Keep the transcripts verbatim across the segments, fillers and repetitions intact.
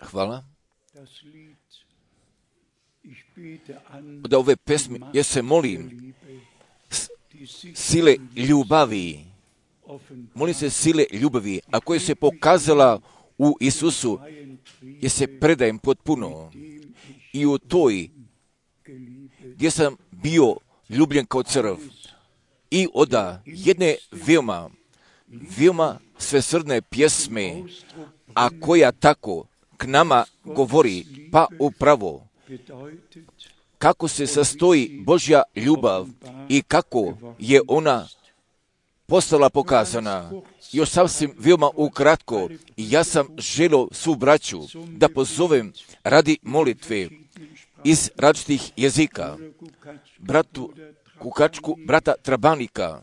hvala. Od ove pesme, ja se molim, sile ljubavi, molim se sile ljubavi, a koja se pokazala u Isusu, ja se predajem potpuno i u toj, gdje sam bio ljubljen kao crv, i od jedne veoma, veoma svesrdne pjesme, a koja tako k nama govori, pa upravo, kako se sastoji Božja ljubav i kako je ona postala pokazana. Još sasvim veoma ukratko, ja sam želio svu braću da pozovem radi molitve iz različitih jezika, bratu Kukačku, brata Trabanika,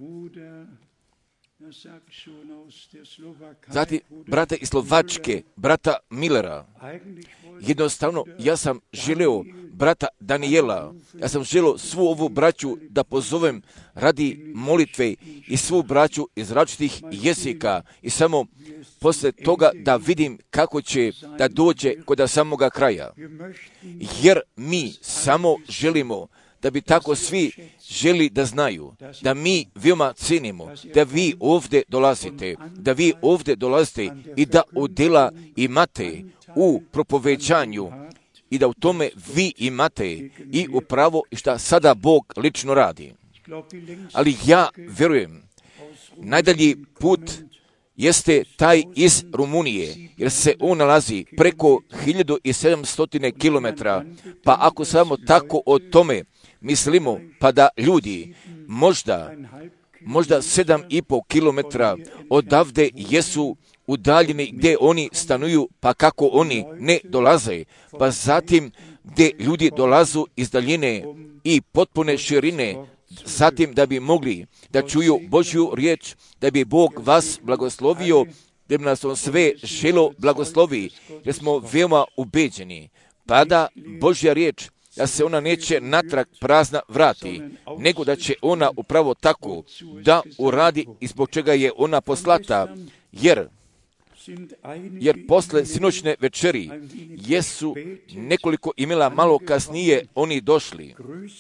zatim brata iz Slovačke, brata Millera. Jednostavno, ja sam želio brata Daniela, ja sam želio svu ovu braću da pozovem radi molitve i svu braću iz različitih jezika i samo posle toga da vidim kako će da dođe kod samoga kraja. Jer mi samo želimo da bi tako svi želi da znaju, da mi veoma cenimo, da vi ovdje dolazite, da vi ovdje dolazite i da udjela imate u propovećanju i da u tome vi imate i upravo šta sada Bog lično radi. Ali ja vjerujem, najdalji put jeste taj iz Rumunije, jer se on nalazi preko hiljadu sedamsto kilometara, pa ako samo tako o tome mislimo, pa da ljudi možda, možda sedam i pol kilometra odavde jesu udaljeni gdje oni stanuju, pa kako oni ne dolaze, pa zatim gdje ljudi dolazu iz daljine i potpune širine, zatim da bi mogli da čuju Božju riječ, da bi Bog vas blagoslovio, da bi nas on sve želo blagoslovi, jer smo veoma ubeđeni, pa da Božja riječ, da se ona neće natrag prazna vrati, nego da će ona upravo tako da uradi i zbog čega je ona poslata, jer jer posle sinoćne večeri jesu nekoliko imela malo kasnije oni došli.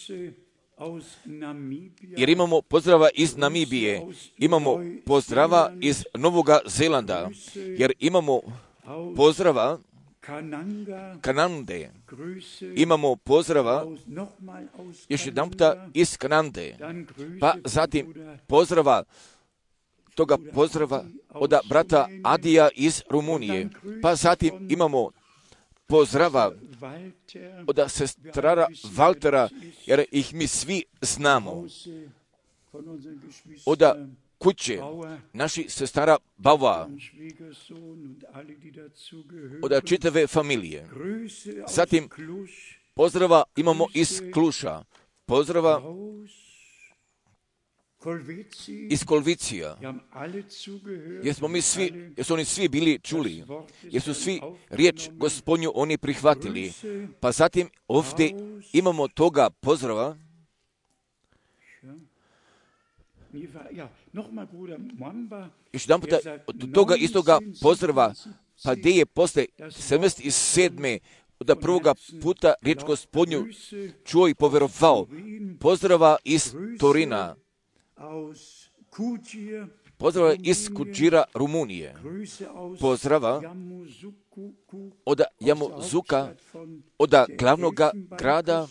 Jer imamo pozdrava iz Namibije, imamo pozdrava iz Novoga Zelanda, jer imamo pozdrava Kanande, imamo pozdrava još jedan puta iz Kanande, pa zatim pozdrava toga pozdrava od brata Adija iz Rumunije, pa zatim imamo pozdrava od sestrara Valtera, jer ih mi svi znamo, od kuće naši sestara Bava, od čitave familije. Zatim pozdrava imamo iz Kluša, pozdrava iz Kolvicija, jer smo mi svi, jer su oni svi bili čuli, jer su svi riječ Gospodnju oni prihvatili. Pa zatim ovdje imamo toga pozdrava još jedan puta od toga istoga pozdrava, pa gdje je posle sedamdeset sedme od prvoga puta riječ Gospodnju čuo i povjerovao. Pozdrava iz Torina, pozdrava iz Kučira, Rumunije, pozdrava od Jamuzuka, od glavnog grada,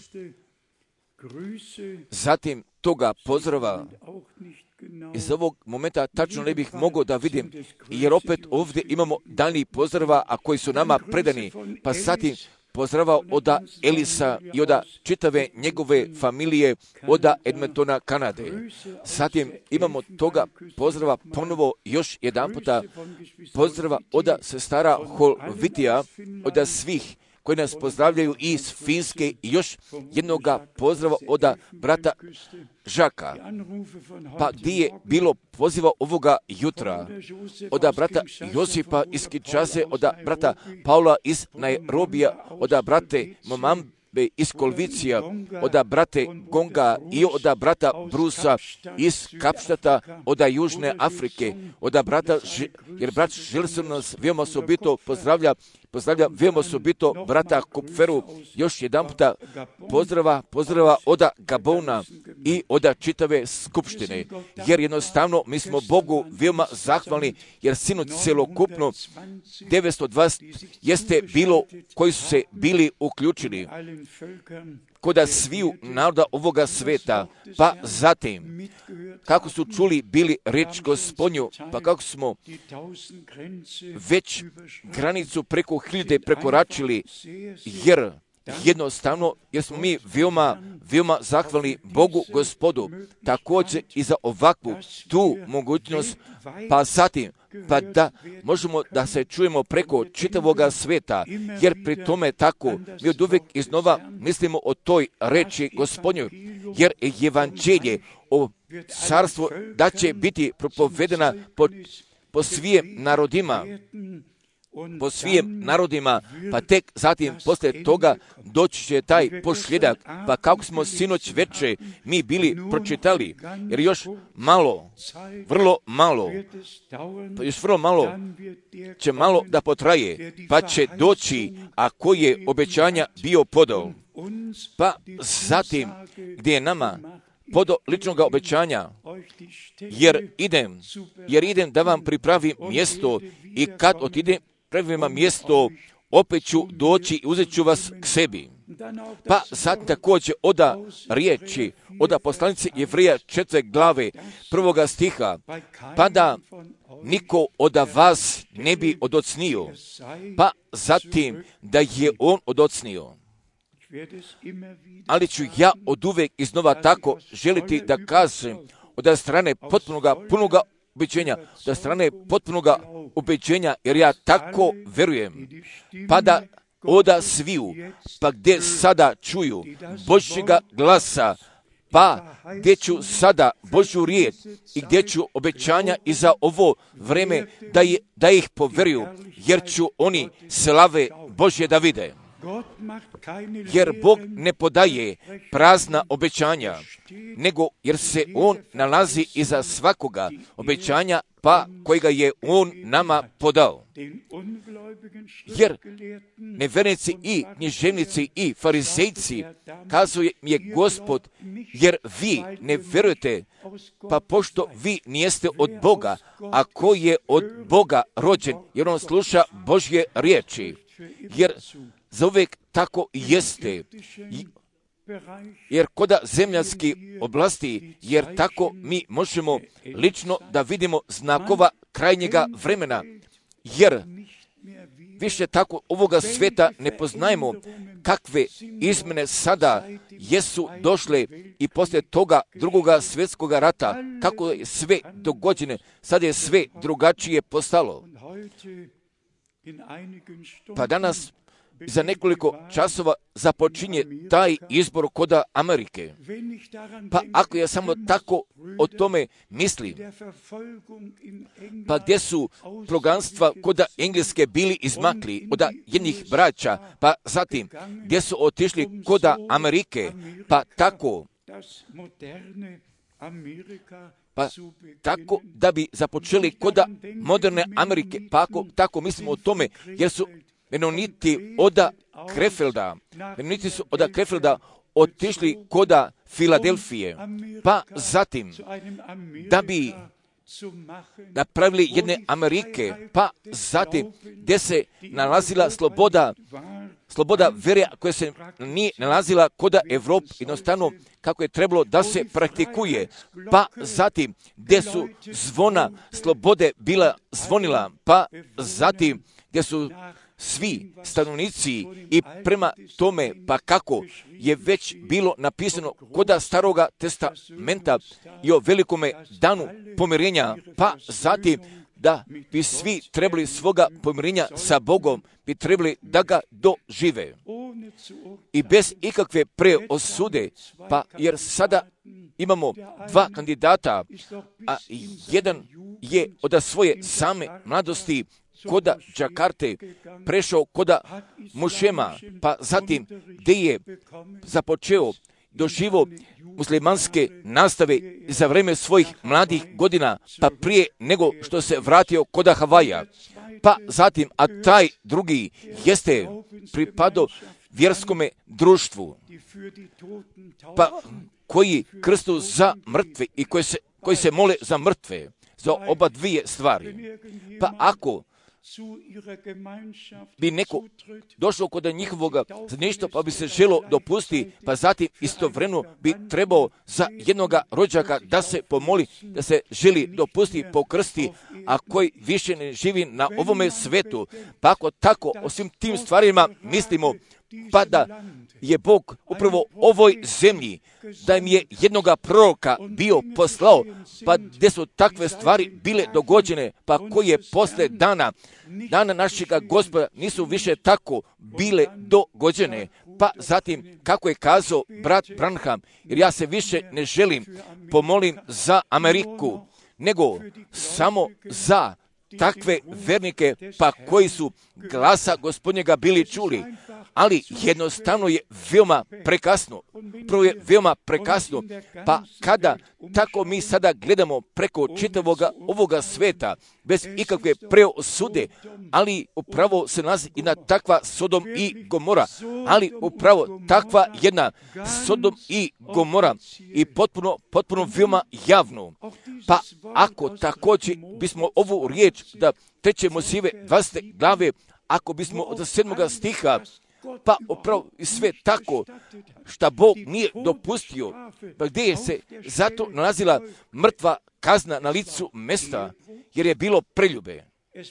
zatim toga pozdrava. Iz ovog momenta tačno ne bih mogao da vidim, jer opet ovdje imamo daljnji pozdrava, a koji su nama predani, pa zatim pozdrava od Elisa i od čitave njegove familije od Edmontona, Kanade. Zatim imamo toga pozdrava ponovo još jedan puta, pozdrava od sestara Holvitija, od svih koji nas pozdravljaju iz Finske i još jednoga pozdrava od brata Žaka. Pa gdje je bilo poziva ovoga jutra od brata Josipa iz Kinshase, od brata Paula iz Nairobija, od brate iz Kolvicija, od brate Gonga i od brata Brusa iz Kapštata, od Južne Afrike, od brata, jer brat Žilson nas veoma osobito pozdravlja, pozdravlja veoma osobito brata Kupferu, još jedan puta pozdrava, pozdrava od Gabona i od čitave skupštine, jer jednostavno mi smo Bogu veoma zahvalni, jer sinoć celokupno devetsto dvadeset jeste bilo koji su se bili uključili koda sviju naroda ovoga sveta, pa zatim kako su čuli bili reč Gospodnju, pa kako smo već granicu preko hiljade prekoračili, jer jednostavno, jer smo mi veoma, veoma zahvalni Bogu Gospodu, također i za ovakvu tu mogućnost, pa zatim, pa da možemo da se čujemo preko čitavoga sveta, jer pri tome tako mi od uvijek iznova mislimo o toj reči Gospodnju, jer evanđelje o carstvu da će biti propovedena po, po svijem narodima, po svijem narodima, pa tek zatim poslije toga doći će taj posljedak, pa kako smo sinoć veče mi bili pročitali, jer još malo, vrlo malo, pa još vrlo malo će malo da potraje, pa će doći, a koji je obećanja bio podao, pa zatim gdje je nama podo ličnog obećanja, jer idem, jer idem da vam pripravim mjesto i kad otidem pravim vam mjesto, opet ću doći i uzet ću vas k sebi. Pa zatim također oda riječi, oda poslanice Jevreja četvrte glave prvoga stiha, pa da niko od vas ne bi odocnio, pa zatim da je on odocnio. Ali ću ja od uvijek iznova tako želiti da kažem od strane potpunoga, punoga ubeđenja, da strane potpunoga ubeđenja, jer ja tako verujem, pa da oda sviju, pa gdje sada čuju Božjega glasa, pa gdje ću sada Božju riječ i gdje ću obećanja i za ovo vreme da, je, da ih poveruju, jer ću oni slave Božje da vide. Jer Bog ne podaje prazna obećanja, nego jer se On nalazi iza svakoga obećanja, pa kojega je On nama podao. Jer nevjernici i književnici i farizejci kazuje mi je Gospod, jer vi ne vjerujete, pa pošto vi nijeste od Boga, a ko je od Boga rođen, jer on sluša Božje riječi, jer za uvijek tako jeste, jer koda zemljanski oblasti, jer tako mi možemo lično da vidimo znakova krajnjega vremena, jer više tako ovoga sveta ne poznajemo kakve izmjene sada jesu došle i poslije toga drugoga svjetskoga rata, kako je sve dogođene, sad je sve drugačije postalo. Pa danas za nekoliko časova započinje taj izbor koda Amerike. Pa ako ja samo tako o tome mislim, pa gdje su proganstva koda Engleske bili izmakli od jednih braća, pa zatim gdje su otišli koda Amerike, pa tako, pa tako da bi započeli koda moderne Amerike, pa ako tako mislimo o tome, jer su Menoniti oda Krefelda, Menoniti su oda Krefelda otišli koda Filadelfije, pa zatim da bi napravili jedne Amerike, pa zatim gdje se nalazila sloboda, sloboda vere koja se nije nalazila koda Evrope, jednostavno kako je trebalo da se praktikuje, pa zatim gdje su zvona slobode bila zvonila, pa zatim gdje su svi stanovnici i prema tome, pa kako je već bilo napisano koda Staroga testamenta i o velikome danu pomirenja, pa zatim da bi svi trebali svoga pomirenja sa Bogom, bi trebali da ga dožive. I bez ikakve preosude, pa jer sada imamo dva kandidata, a jedan je od svoje same mladosti koda Džakarte, prešao koda Mušema, pa zatim gdje je započeo doživo muslimanske nastave za vrijeme svojih mladih godina, pa prije nego što se vratio koda Havaja. Pa zatim, a taj drugi jeste pripadao vjerskome društvu, pa koji krstu za mrtve i koji se, koji se mole za mrtve, za oba dvije stvari. Pa ako bi neko došao kod njihovoga zajedništva pa bi se želo dopustiti, pa zatim istovremeno bi trebao za jednoga rođaka da se pomoli, da se želi dopustiti pokrsti, a koji više ne živi na ovome svetu. Pa ako tako o svim tim stvarima mislimo, pa da je Bog upravo ovoj zemlji, da im je jednoga proroka bio poslao, pa gdje su takve stvari bile dogođene, pa koji je posle dana, dana našega Gospoda nisu više tako bile dogođene. Pa zatim, kako je kazao brat Branham, jer ja se više ne želim pomolim za Ameriku, nego samo za takve vernike, pa koji su glasa Gospodnjega bili čuli, ali jednostavno je veoma prekasno. Prvo je veoma prekasno, pa kada tako mi sada gledamo preko čitavoga ovoga sveta, bez ikakve preosude, ali upravo se nalazi jedna takva Sodom i Gomora, ali upravo takva jedna Sodom i Gomora i potpuno, potpuno veoma javno. Pa ako također bismo ovu riječ da trećemo zive dvadesete glave, ako bismo od sedmoga stiha, pa upravo i sve tako šta Bog nije dopustio, pa gdje je se zato nalazila mrtva kazna na licu mesta, jer je bilo preljube.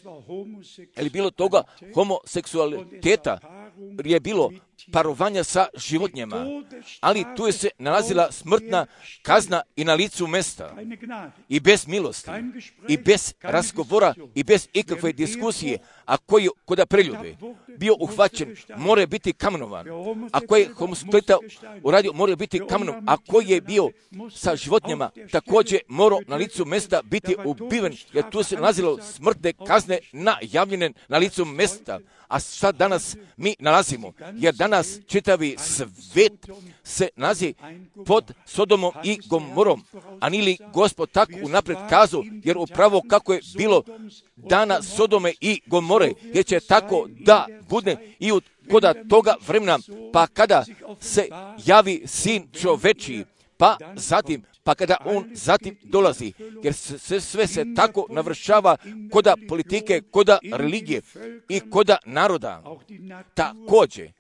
Je li bilo toga homoseksualiteta, je bilo parovanja sa životinjama, ali tu je se nalazila smrtna kazna i na licu mesta. I bez milosti, i bez razgovora, i bez ikakve diskusije, a koji koda preljube bio uhvaćen, mora biti kamenovan. A koji je homoseksualita uradio, mora biti kamenovan. A koji je bio sa životinjama, također mora na licu mesta biti ubiven, jer tu se nalazilo smrtne kazne najavljene na licu mesta. A šta danas mi nalazimo? Jer danas čitavi svet se nalazi pod Sodomom i Gomorom. A nije li Gospod tako unapred kazao, jer upravo kako je bilo dana Sodome i Gomore, jer će tako da bude i od koda toga vremena, pa kada se javi Sin čovečiji, pa zatim, pa kada on zatim dolazi, jer sve, sve se tako navršava koda politike, koda religije i koda naroda. Također,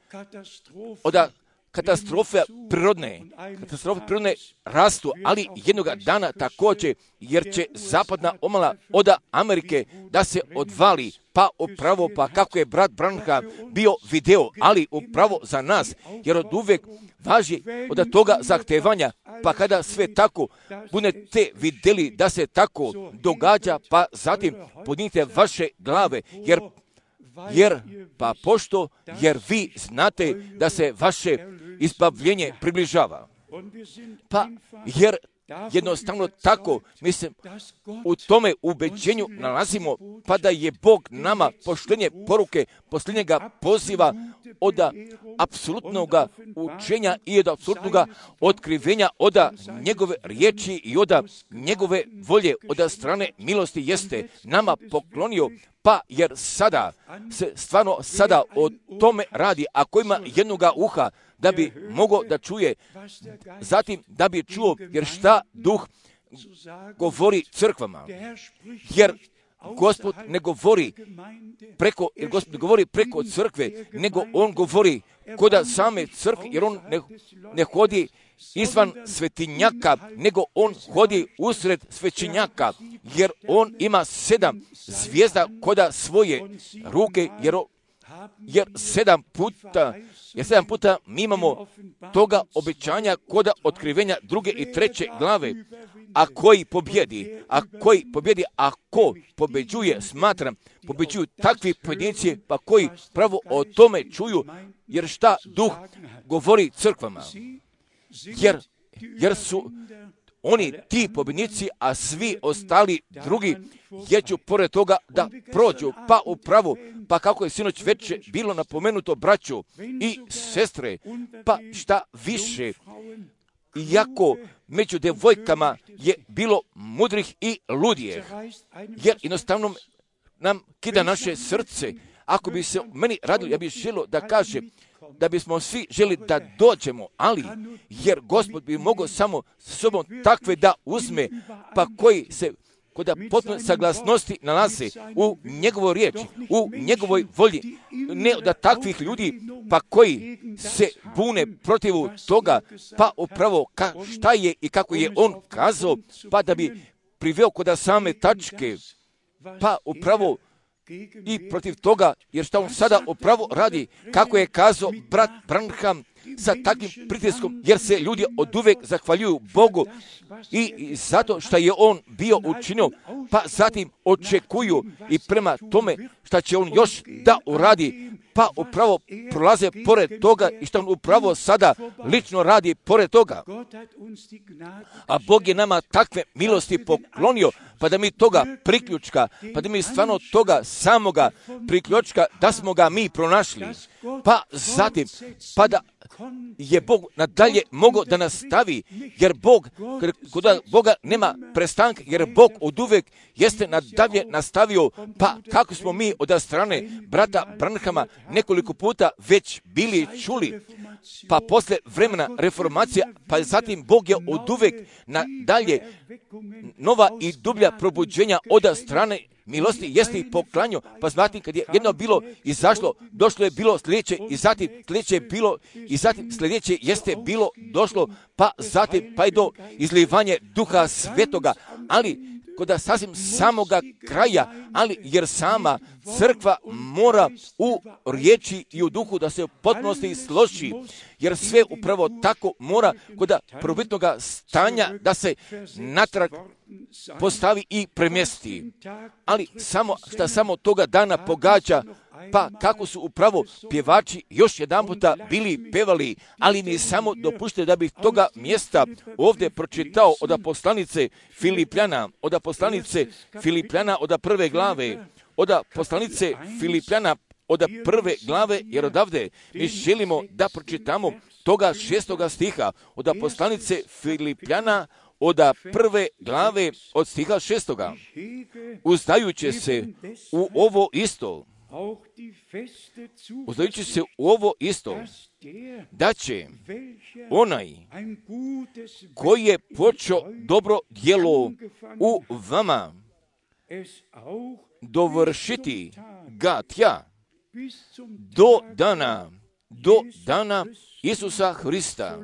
od katastrofe prirodne, katastrofe prirodne rastu, ali jednoga dana također, jer će zapadna omala od Amerike da se odvali, pa upravo, pa kako je brat Branham bio video, ali upravo za nas, jer od uvijek važi od toga zahtevanja, pa kada sve tako budete vidjeli da se tako događa, pa zatim podnite vaše glave, jer Jer, pa pošto, jer vi znate da se vaše izbavljenje približava. Pa, jer jednostavno tako, mislim, u tome ubeđenju nalazimo, pa da je Bog nama poštenje poruke, posljednjega poziva od apsolutnog učenja i od apsolutnog otkrivenja od njegove riječi i od njegove volje, od strane milosti jeste nama poklonio. Pa jer sada se stvarno sada o tome radi, ako ima jednoga uha da bi mogao da čuje, zatim da bi čuo, jer šta duh govori crkvama, jer Gospod ne govori preko, jer Gospod ne govori preko crkve, nego on govori koda same crkve, jer on ne, ne hodi izvan svetinjaka, nego on hodi usred svećenjaka, jer on ima sedam zvijezda koda svoje ruke, jer, jer sedam puta, jer sedam puta mi imamo toga obećanja koda otkrivenja druge i treće glave, a koji pobjedi, a koji pobjedi, a ko pobeđuje, smatram, pobeđuju takvi pojedinci, pa koji pravo o tome čuju, jer šta duh govori crkvama. Jer, jer su oni ti pobjednici, a svi ostali drugi jeću pored toga da prođu, pa upravo, pa kako je sinoć veče bilo napomenuto, braćo i sestre, pa šta više, iako među devojkama je bilo mudrih i ludijeh, jer jednostavno nam kida naše srce. Ako bi se meni radilo, ja bih želio da kažem da bismo svi želi da dođemo, ali jer Gospod bi mogao samo s sobom takve da uzme, pa koji se kod potpune saglasnosti nalaze u njegovoj riječi, u njegovoj volji, ne da takvih ljudi, pa koji se bune protiv toga, pa upravo ka, šta je i kako je on kazao, pa da bi priveo kod same tačke, pa upravo i protiv toga, jer šta on sada upravo radi, kako je kazao brat Branham, sa takvim pritiskom, jer se ljudi oduvek zahvaljuju Bogu i, i zato što je on bio učinio, pa zatim očekuju i prema tome šta će on još da uradi, pa upravo prolaze pored toga i što on upravo sada lično radi pored toga. A Bog je nama takve milosti poklonio, pa da mi toga priključka, pa da mi stvarno toga samoga priključka, da smo ga mi pronašli. Pa zatim, pa da je Bog nadalje mogao da nastavi, jer Bog, kod Boga nema prestanka, jer Bog oduvek jeste nadalje nastavio, pa kako smo mi od strane brata Branhama nekoliko puta već bili čuli, pa posle vremena reformacija, pa zatim Bog je oduvek nadalje nova i dublja probuđenja od strane milosti jeste i poklanjo, pa zatim kad je jedno bilo izašlo, došlo je bilo sljedeće i zatim sljedeće je bilo i zatim sljedeće jeste bilo došlo, pa zatim pa i do izlivanje Duha Svetoga, ali kod sasvim samoga kraja, ali jer sama crkva mora u riječi i u duhu da se u potpunosti složi, jer sve upravo tako mora kod prvobitnog stanja da se natrag postavi i premjesti. Ali samo šta samo toga dana pogađa, pa kako su upravo pjevači još jedan puta bili pevali, ali mi samo dopušte da bih toga mjesta ovdje pročitao od poslanice Filipljana, od poslanice Filipljana od prve glave, od poslanice Filipljana od prve glave, jer odavde mi želimo da pročitamo toga šestoga stiha, od poslanice Filipljana od prve glave od stiha šestoga. Uzdajući se u ovo isto, uzdajući se u ovo isto, da će onaj koji je počeo dobro djelo u vama dovršiti ga tja do dana, do dana Isusa Hrista.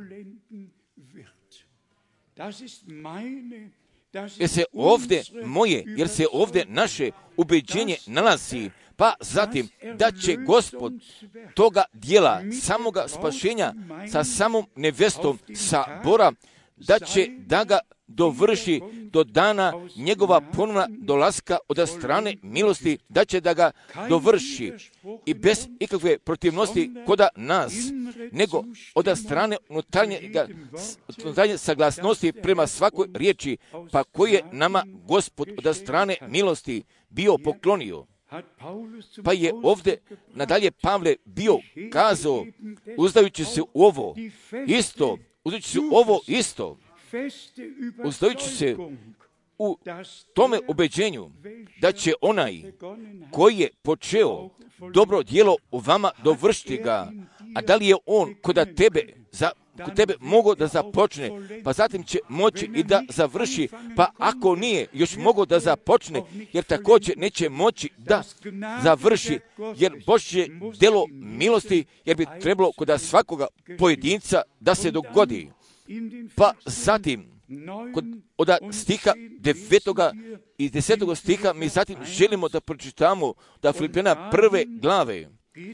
Jer se ovdje moje, jer se ovdje naše ubeđenje nalazi, pa zatim da će Gospod toga dijela, samoga spašenja sa samom nevestom sa Bora, da će da ga dovrši do dana njegova ponovna dolaska od strane milosti, da će da ga dovrši i bez ikakve protivnosti koda nas, nego od strane unutarnje, unutarnje saglasnosti prema svakoj riječi, pa koje nama Gospod od strane milosti bio poklonio. Pa je ovdje nadalje Pavle bio kazao, uzdajući se u ovo isto, uzdajući se u ovo isto, uzdajući se u tome ubeđenju da će onaj koji je počeo dobro djelo u vama dovršiti ga, a da li je on kod tebe za kod tebe mogao da započne, pa zatim će moći i da završi, pa ako nije još mogao da započne, jer također neće moći da završi, jer Božje djelo milosti, jer bi trebalo kod svakoga pojedinca da se dogodi. Pa zatim, kod, od stiha devetoga i desetog stiha, mi zatim želimo da pročitamo da Filipljana prve glave.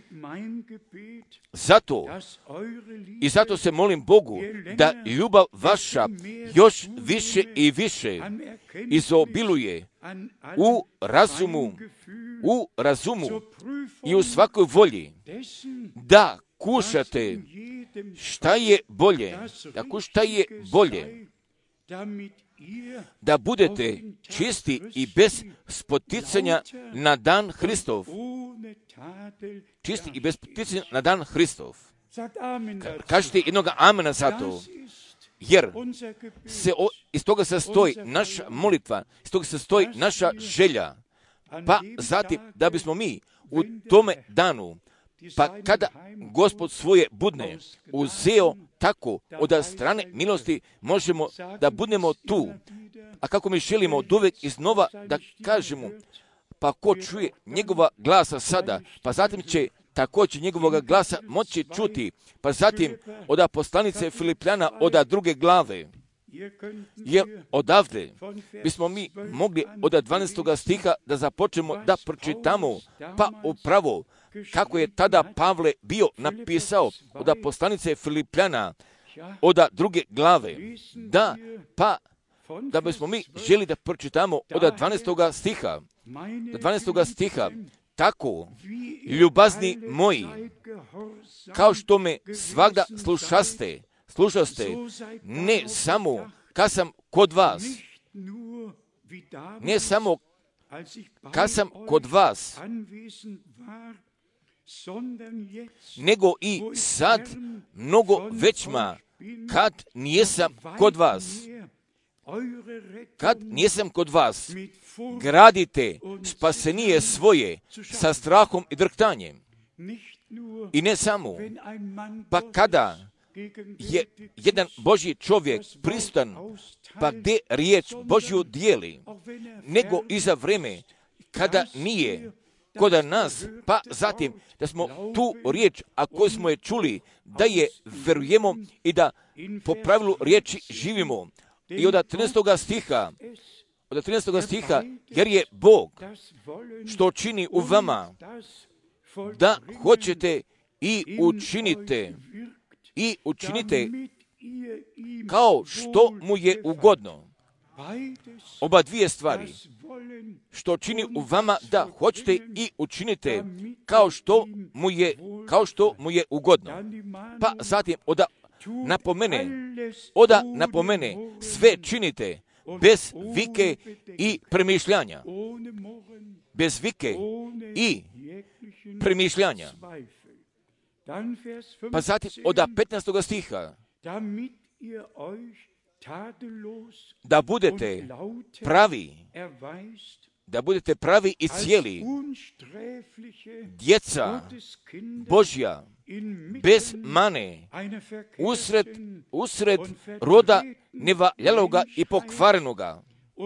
Zato i zato se molim Bogu da ljubav vaša još više i više izobiluje u razumu, u razumu i u svakoj volji, da kušate šta je bolje, da kušate šta je bolje, da budete čisti i bez spoticanja na dan Hristov. Čisti i bez spoticanja na dan Hristov. Kažete jednoga amena za to. Jer se o, iz toga sastoji naša molitva, iz toga sastoji naša želja. Pa zatim da bismo mi u tome danu, pa kada Gospod svoje budne uzeo tako od strane milosti, možemo da budemo tu. A kako mi želimo od uvek iznova da kažemo, pa ko čuje njegova glasa sada, pa zatim će također njegovog glasa moći čuti, pa zatim od poslanice Filipljana od druge glave. Jer odavde bismo mi mogli od dvanaestog stiha da započnemo da pročitamo, pa upravo kako je tada Pavle bio napisao od poslanice Filipljana od druge glave. Da, pa da bismo mi želi da pročitamo od dvanaestog stiha, do dvanaestog stiha, tako, ljubazni moji, kao što me svagda slušaste, slušaste, ne samo kad sam kod vas, ne samo kad sam kod vas, nego i sad mnogo većma kad nijesam kod vas. Kad nijesam kod vas, gradite spasenije svoje sa strahom i drhtanjem. I ne samo, pa kada je jedan Božji čovjek prisutan, pa gdje riječ Božju dijeli, nego i za vreme kada nije kod nas, pa zatim da smo tu riječ, a koju smo je čuli, da je verujemo i da po pravilu riječi živimo. I od trinaestog stiha, od trinaestog stiha, jer je Bog što čini u vama, da hoćete i učinite, i učinite kao što mu je ugodno. Oba dvije stvari, što čini u vama, da hoćete i učinite kao što mu je, kao što mu je ugodno. Pa zatim oda napomene, oda napomene, sve činite bez vike i premišljanja. Bez vike i premišljanja. Pa zatim oda petnaestog stiha, da budete pravi, da budete pravi i cijeli, djeca Božja, bez mane, usred, usred roda nevaljaloga i pokvarenoga,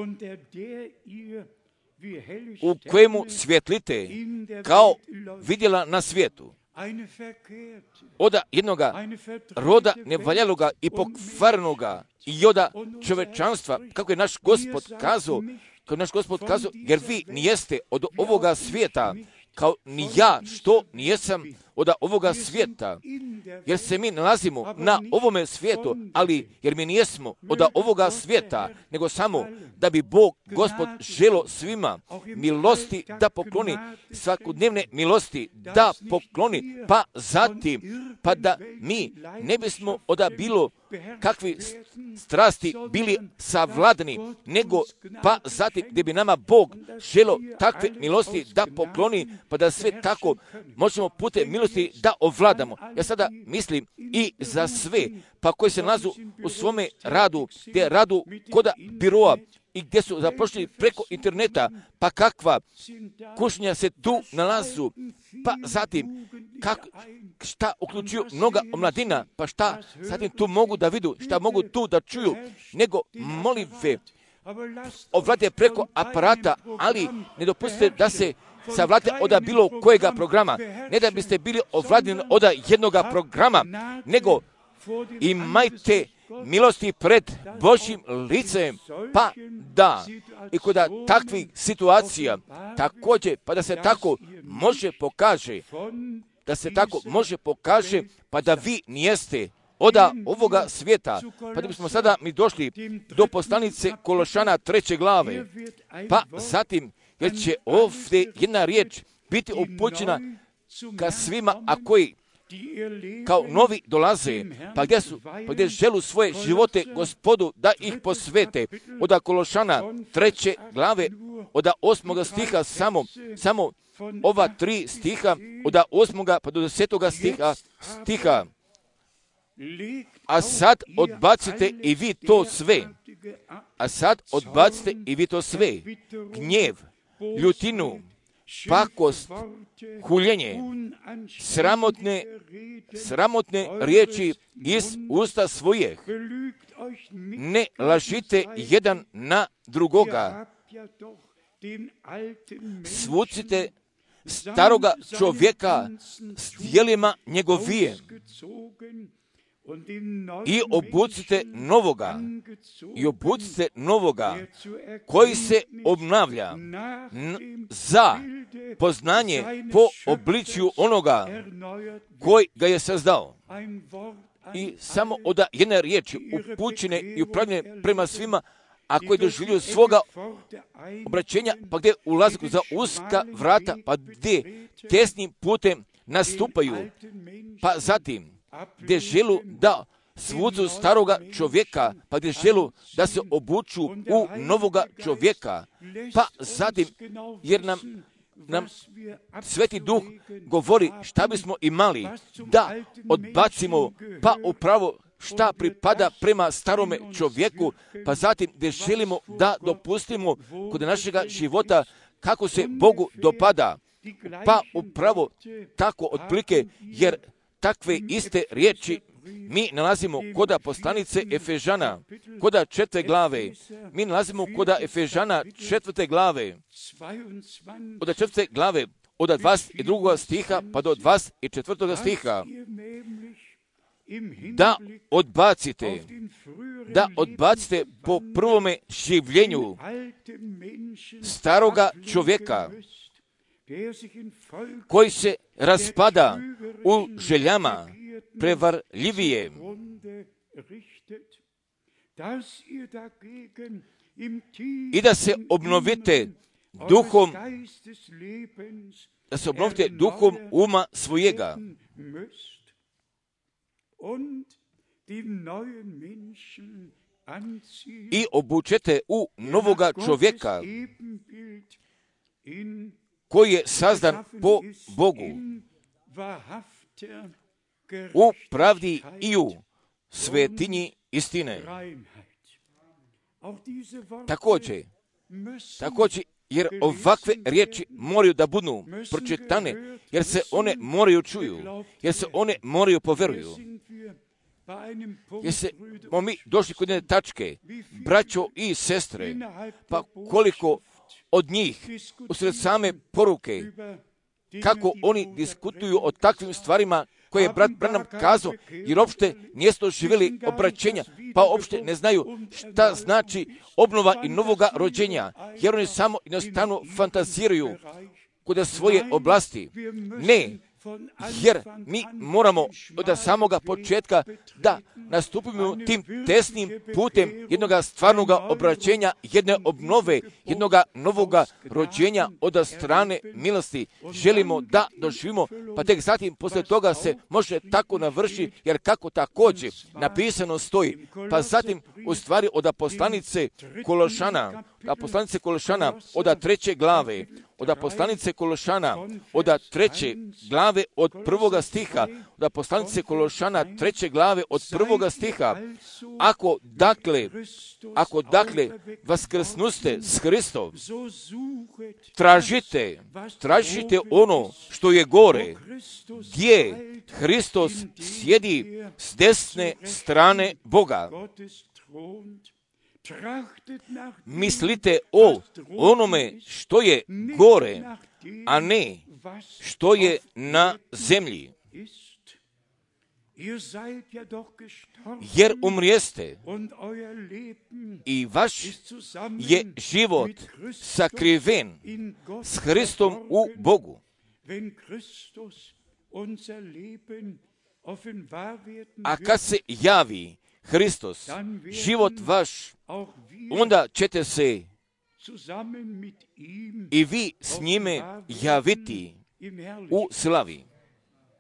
u kojemu svjetlite kao vidjela na svijetu. Oda jednoga roda nevaljaloga i pokvarenoga i oda čovečanstva, kako je naš Gospod kazao, kako je naš Gospod kazao, jer vi nijeste od ovoga svijeta, kao ni ja što nijesam od ovoga svijeta, jer se mi nalazimo na ovome svijetu, ali jer mi nijesmo od ovoga svijeta, nego samo da bi Bog, Gospod, želo svima milosti da pokloni, svakodnevne milosti da pokloni, pa zatim, pa da mi ne bismo od bilo kakvi strasti bili savladani, nego pa zatim gdje bi nama Bog želo takve milosti da pokloni, pa da sve tako možemo putem milosti da ovladamo. Ja sada mislim i za sve, pa koji se nalazu u svome radu, gdje radu koda biroa i gdje su zapošljeni preko interneta, pa kakva kušnja se tu nalazu, pa zatim kak, šta uključuju mnoga omladina, pa šta zatim tu mogu da vidu, šta mogu tu da čuju, nego molitve ovlade preko aparata, ali ne dopustite da se savlate od bilo kojega programa, ne da biste bili ovladeni od jednoga programa, nego imajte milosti pred Božjim licem, pa da i kod takvih situacija također, pa da se tako može pokaže, da se tako može pokaže, pa da vi nijeste od ovoga svijeta, pa da bismo sada mi došli do poslanice Kološana treće glave, pa zatim, jer će ovdje jedna riječ biti upućena ka svima, a koji kao novi dolaze, pa gdje, su, pa gdje želu svoje živote Gospodu da ih posvete. Od Kološana treće glave, od osmoga stiha samo, samo ova tri stiha, od osmoga pa do desetoga stiha, stiha. A sad odbacite i vi to sve. A sad odbacite i vi to sve. Gnjev, ljutinu, pakost, huljenje, sramotne, sramotne riječi iz usta svojih. Ne lažite jedan na drugoga. Svucite staroga čovjeka s dijelima njegovije i obucite novoga, i obucite novoga koji se obnavlja n- za poznanje po obličju onoga koji ga je sazdao. I samo od jedne riječi upućene i upravljene prema svima, a koji doživljuju svoga obraćenja, pa gdje ulaze za uska vrata, pa gdje tesnim putem nastupaju, pa zatim gdje želu da svucu staroga čovjeka, pa gdje želu da se obuču u novoga čovjeka, pa zatim, jer nam, nam Sveti Duh govori šta bismo imali da odbacimo, pa upravo šta pripada prema starome čovjeku, pa zatim gdje želimo da dopustimo kod našega života kako se Bogu dopada, pa upravo tako otplike, jer takve iste riječi mi nalazimo koda poslanice Efežana, koda četvrte glave, mi nalazimo koda Efežana četvrte glave, od četvrte glave, od dvadeset drugog stiha pa do dvadeset četvrtog stiha, da odbacite, da odbacite po prvome življenju staroga čovjeka, koji se raspada u željama prevarljivije, i da se obnovite duhom, da se obnovite duhom uma svojega i obučete u novoga čovjeka koji je sazdan po Bogu u pravdi i u svetinji istine. Također, također, jer ovakve riječi moraju da budu pročitane, jer se one moraju čuju, jer se one moraju poveruju. Jer se mi došli kod jedne tačke, braćo i sestre, pa koliko od njih usred same poruke, kako oni diskutuju o takvim stvarima koje je brat Branham kazao, jer uopšte nijesto živjeli obraćenja, pa uopšte ne znaju šta znači obnova i novoga rođenja, jer oni samo jednostavno fantaziraju kod svoje oblasti. Ne, jer mi moramo od samoga početka da nastupimo tim tesnim putem jednoga stvarnoga obraćenja, jedne obnove, jednoga novoga rođenja od strane milosti. Želimo da doživimo, pa tek zatim posle toga se može tako navrši, jer kako također napisano stoji, pa zatim u stvari od poslanice Kološana, od poslanice Kološana od treće glave, od poslanice Kološana, od treće glave, od prvoga stiha, od poslanice Kološana, treće glave, od prvoga stiha, ako dakle, ako dakle vaskrsnuste s Hristom, tražite, tražite ono što je gore, gdje Hristos sjedi s desne strane Boga. Mislite o onome što je gore, a ne što je na zemlji. Jer umrijeste i vaš je život sakriven s Hristom u Bogu. A kad se javi Hristos, život vaš, onda ćete se i vi s njime javiti u slavi.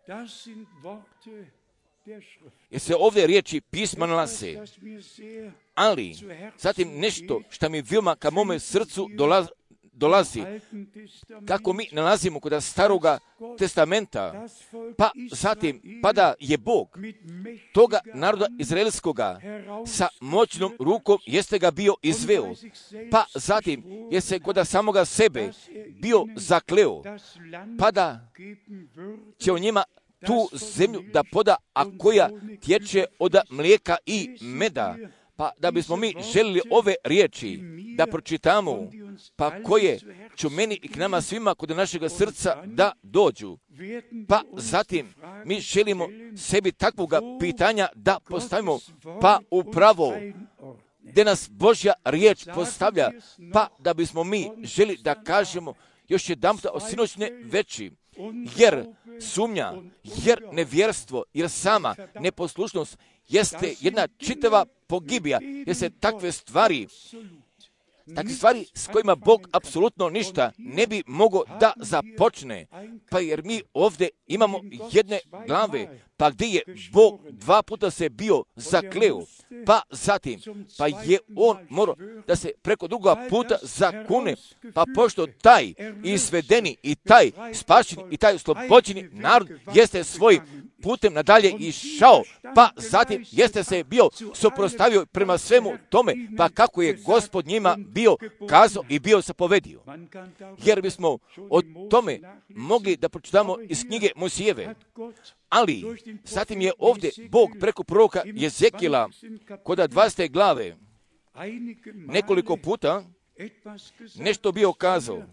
jer se ovdje riječi pisma nalaze. Ali, zatim nešto što mi veoma ka mome srcu dolazi, dolazi, kako mi nalazimo kod staroga testamenta, pa zatim, pa da je Bog toga naroda izraelskoga sa moćnom rukom jeste ga bio izveo, pa zatim je se kod samoga sebe bio zakleo, pa da će o njima tu zemlju da poda, a koja tječe od mlijeka i meda. Pa da bismo mi želili ove riječi da pročitamo, pa koje ću meni i k nama svima kod našega srca da dođu. Pa zatim mi želimo sebi takvoga pitanja da postavimo, pa upravo gdje nas Božja riječ postavlja, pa da bismo mi želi da kažemo još jedanput o sinoćnje veći, jer sumnja, jer nevjerstvo, jer sama neposlušnost jeste jedna čitava pogibija, jer se takve stvari, takve stvari s kojima Bog apsolutno ništa ne bi mogao da započne, pa jer mi ovdje imamo jedne glave, pa gdje je Bog dva puta se bio zakleo, pa zatim, pa je on morao da se preko druga puta zakune, pa pošto taj izvedeni i taj spašeni i taj oslobođeni narod jeste svojim putem nadalje išao, pa zatim jeste se bio suprotstavio prema svemu tome, pa kako je Gospod njima bio kazao i bio zapovedio. Jer bismo o tome mogli da pročitamo iz knjige Mojsijeve. Ali, zatim je ovdje Bog preko proroka Jezekila kod dvadesete glave nekoliko puta nešto bio kazao,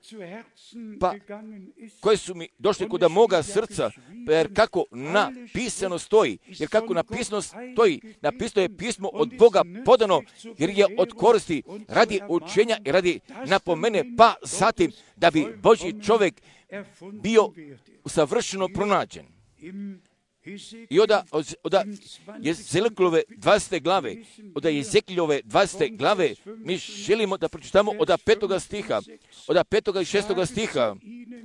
pa koje su mi došli kod moga srca, jer kako napisano stoji, jer kako napisano stoji, napisano je pismo od Boga podano, jer je od koristi radi učenja i radi napomene, pa zatim da bi Božji čovjek bio savršeno pronađen. I oda, oda Jezekilove dvadesete glave, oda Jezekilove dvadesete glave, mi želimo da pročitamo oda petoga stiha, oda petoga i šestoga stiha.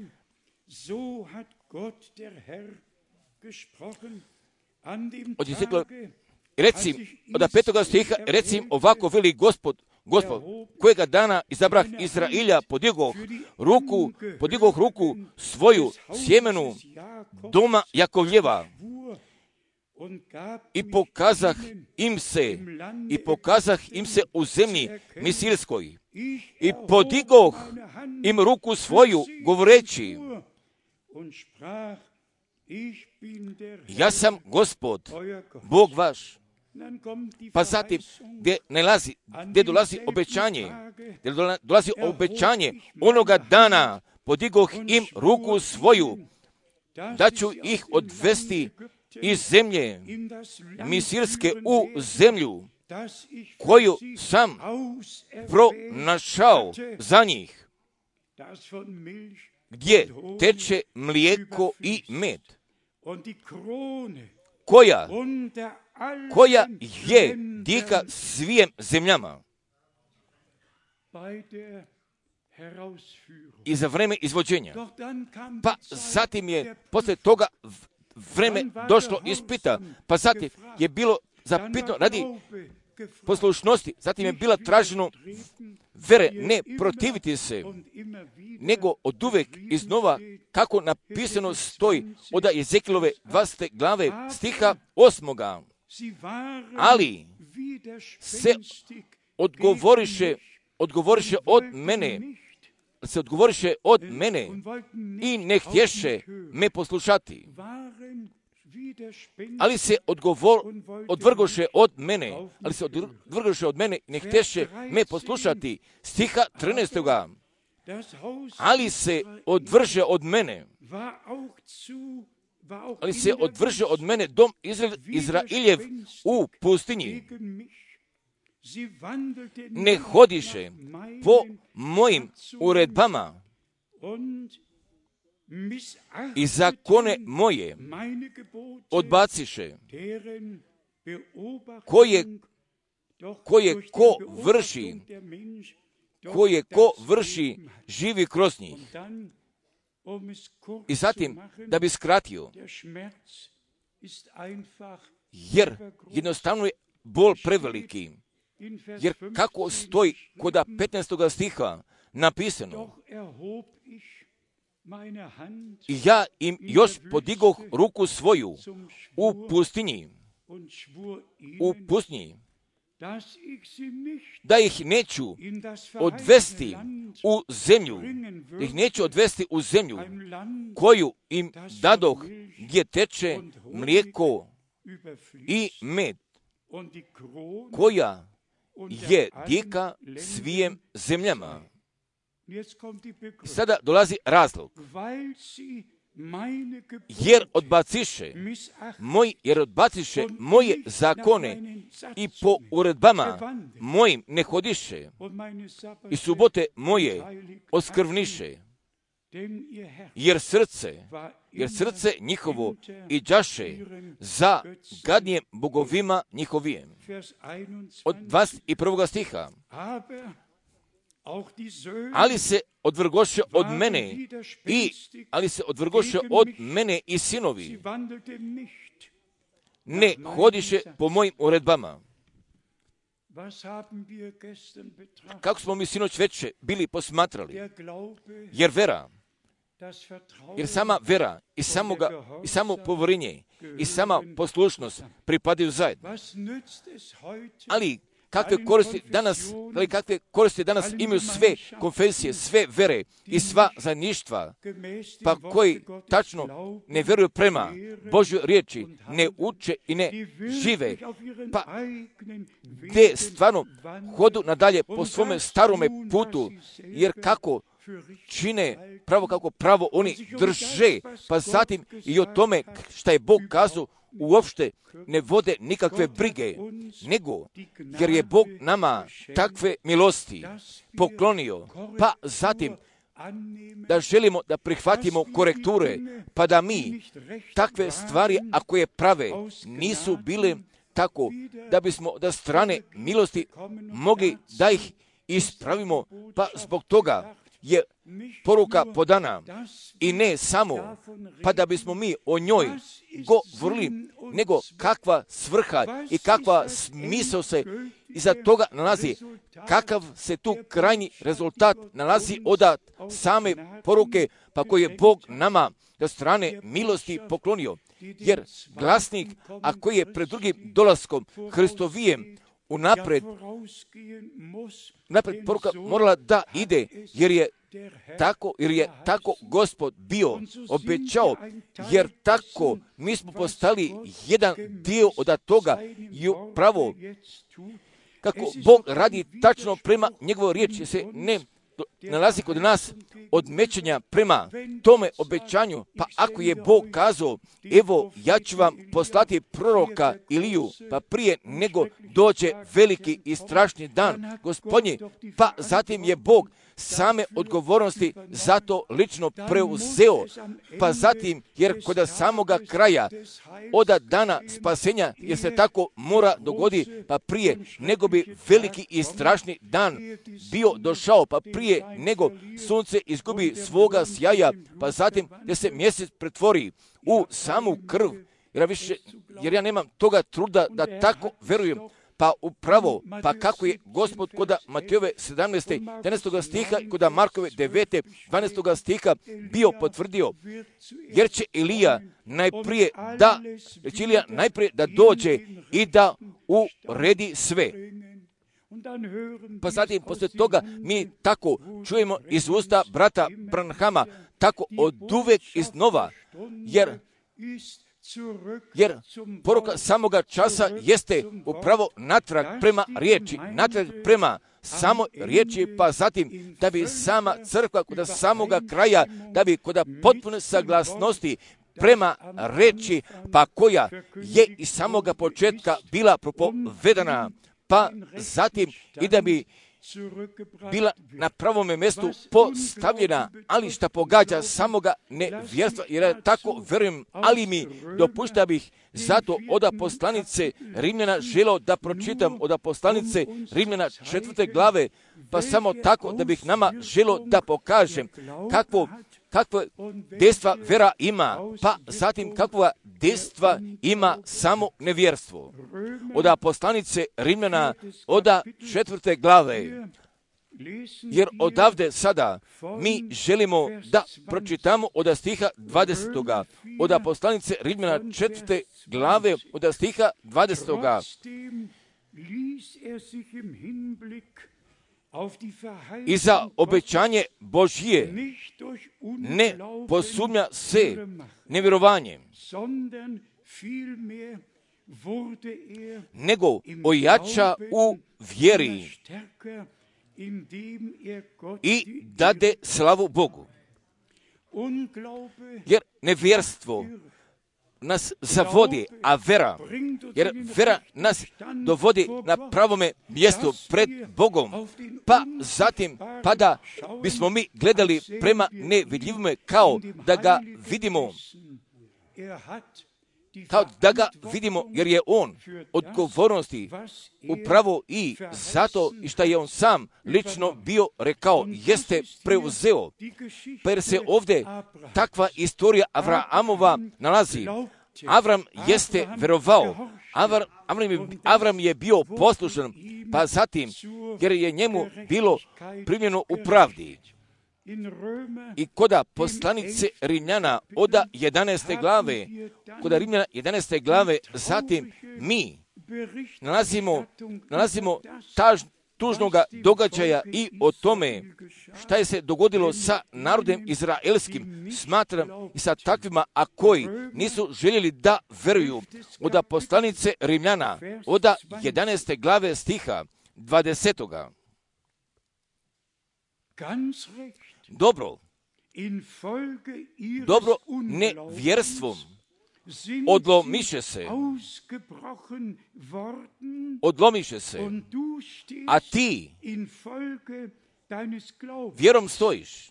Od Jezekilove, recim, oda petoga stiha, recim ovako veli Gospod, Gospod, kojega dana izabrah Izrailja, podigoh ruku, podigoh ruku svoju sjemenu doma Jakovljeva i pokazah im se, i pokazah im se u zemlji Misilskoj i podigoh im ruku svoju govoreći, ja sam Gospod, Bog vaš. Pa zatim, gdje nalazi, gdje dolazi obećanje, gdje dolazi obećanje onoga dana, podigoh im ruku svoju, da ću ih odvesti iz zemlje Misirske u zemlju koju sam pronašao za njih, gdje teče mlijeko i med, koja koja je dika svijem zemljama. I za vreme izvođenja. Pa zatim je poslije toga vreme došlo ispita, pa zatim je bilo zapitno radi poslušnosti, zatim je bila traženo vere, ne protiviti se, nego od uvek iznova, kako napisano stoji od Jezekilove dvadesete glave stiha osmoga. Ali se odgovoriše, odgovoriše od mene, se odgovoriše od mene i ne htješe me poslušati. Ali se odgovor, odvrgoše od mene, ali se odvrgoše od mene i ne htješe me poslušati. Stiha trinaestoga. Ali se odvrže od mene, ali se odvrže od mene dom Izrailjev u pustinji. Ne hodiše po mojim uredbama i zakone moje odbaciše, koje, koje ko vrši, koje ko vrši živi kroz njih. I zatim, da bi skratio, jer jednostavno je bol preveliki. Jer kako stoji kod petnaestog stiha napisano, i ja im još podigoh ruku svoju u pustinji, u pustinji, da ih neću odvesti u zemlju, da ih neću odvesti u zemlju koju im dadoh, gdje teče mlijeko i med, koja je dika svijem zemljama. I sada dolazi razlog. Jer odbaciše moj, jer odbaciše moje zakone i po uredbama mojim ne hodiše i subote moje oskrvniše. Jer srce, jer srce njihovo i đaše za gadnjem bogovima njihovijem. Od dvadeset prvog stiha. Ali se odvrgoše od mene i ali se odvrgoše od mene i sinovi. Ne hodiše po mojim uredbama. Kako smo mi sinoć veče bili posmatrali? Jer vera, jer sama vera i, samoga, i samo povorinje i sama poslušnost pripadaju zajedno. Ali kakve koristi danas, ali kakve koristi danas imaju sve konfesije, sve vere i sva zajedništva, pa koji tačno ne vjeruju prema Božjoj riječi, ne uče i ne žive, pa gdje stvarno hodu nadalje po svome starome putu, jer kako čine pravo kako pravo oni drže, pa zatim i o tome šta je Bog kazao uopšte ne vode nikakve brige, nego jer je Bog nama takve milosti poklonio, pa zatim da želimo da prihvatimo korekture, pa da mi takve stvari, ako je prave, nisu bile tako da bismo da strane milosti mogli da ih ispravimo, pa zbog toga je poruka podana i ne samo pa da bismo mi o njoj govorili, nego kakva svrha i kakva smisao se iza toga nalazi, kakav se tu krajnji rezultat nalazi od same poruke, pa koji je Bog nama da strane milosti poklonio. Jer glasnik, a koji je pred drugim dolaskom Hristovijem unapred, napred poruka morala da ide, jer je tako, jer je tako Gospod bio obećao, jer tako mi smo postali jedan dio od toga i upravo kako Bog radi tačno prema njegovoj riječi se ne nalazi kod nas odmećenja prema tome obećanju, pa ako je Bog kazao, evo ja ću vam poslati proroka Iliju, pa prije nego dođe veliki i strašni dan Gospodnji, pa zatim je Bog same odgovornosti za to lično preuzeo, pa zatim, jer kod samoga kraja od dana spasenja, jer se tako mora dogodi, pa prije nego bi veliki i strašni dan bio došao, pa prije nego sunce izgubi svoga sjaja, pa zatim gdje se mjesec pretvori u samu krv, jer, više, jer ja nemam toga truda da tako verujem, pa upravo, pa kako je Gospod kod Matejove sedamnaeste, jedanaestog stiha, kod Markove devete, dvanaestog stiha bio potvrdio, jer će Ilija najprije da, će Ilija najprije da dođe i da uredi sve. Pa zatim, poslije toga, mi tako čujemo iz usta brata Branhama, tako od uvek iznova, jer Jer poruka samoga časa jeste upravo natrag prema riječi, natrag prema samo riječi, pa zatim da bi sama crkva kod samoga kraja, da bi kod potpune saglasnosti prema reči, pa koja je iz samoga početka bila propovedana, pa zatim i da bi bila na pravome mjestu postavljena, ali šta pogađa samoga nevjerstva, jer ja tako verujem, ali mi dopušta bih zato od poslanice Rimljana želeo da pročitam od poslanice Rimljana četvrte glave, pa samo tako da bih nama želeo da pokažem kakvo kakva dejstva vera ima, pa zatim kakva dejstva ima samo nevjerstvo. Od poslanice Rimljana, od četvrte glave, jer odavde sada mi želimo da pročitamo od stiha dvadesetoga. Od poslanice Rimljana četvrte glave, od stiha dvadesetoga. I za obećanje Božije ne posumnja se nevjerovanjem, nego ojača u vjeri i dade slavu Bogu. Jer nevjerstvo nas zavodi, a vera, jer vera nas dovodi na pravome mjestu pred Bogom, pa zatim, pa da bismo mi gledali prema nevidljivome kao da ga vidimo, kao da ga vidimo, jer je on odgovornosti upravo i zato i što je on sam lično bio rekao, jeste preuzeo. Pa jer se ovdje takva istorija Avraamova nalazi. Avram jeste verovao, Avram, Avram je bio poslušan, pa zatim, jer je njemu bilo primljeno u pravdi. I koda poslanice Rimljana od jedanaeste glave, koda Rimljana jedanaeste glave, zatim mi nalazimo, nalazimo taž, tužnoga događaja i o tome šta je se dogodilo sa narodem izraelskim, smatram i sa takvima, a koji nisu željeli da veruju. Od poslanice Rimljana, od jedanaeste glave stiha dvadesetoga. Dobro, dobro nevjerstvom odlomiše se, odlomiše se, a ti vjerom stojiš.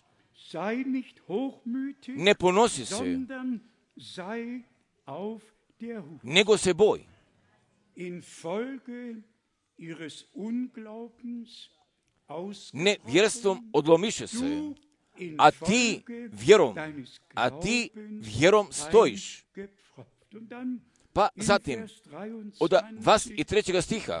Ne ponosi se, nego se boj. Nevjerstvom odlomiše se, a ti vjerom, a ti vjerom stojiš. Pa zatim, od dvadeset trećeg stiha,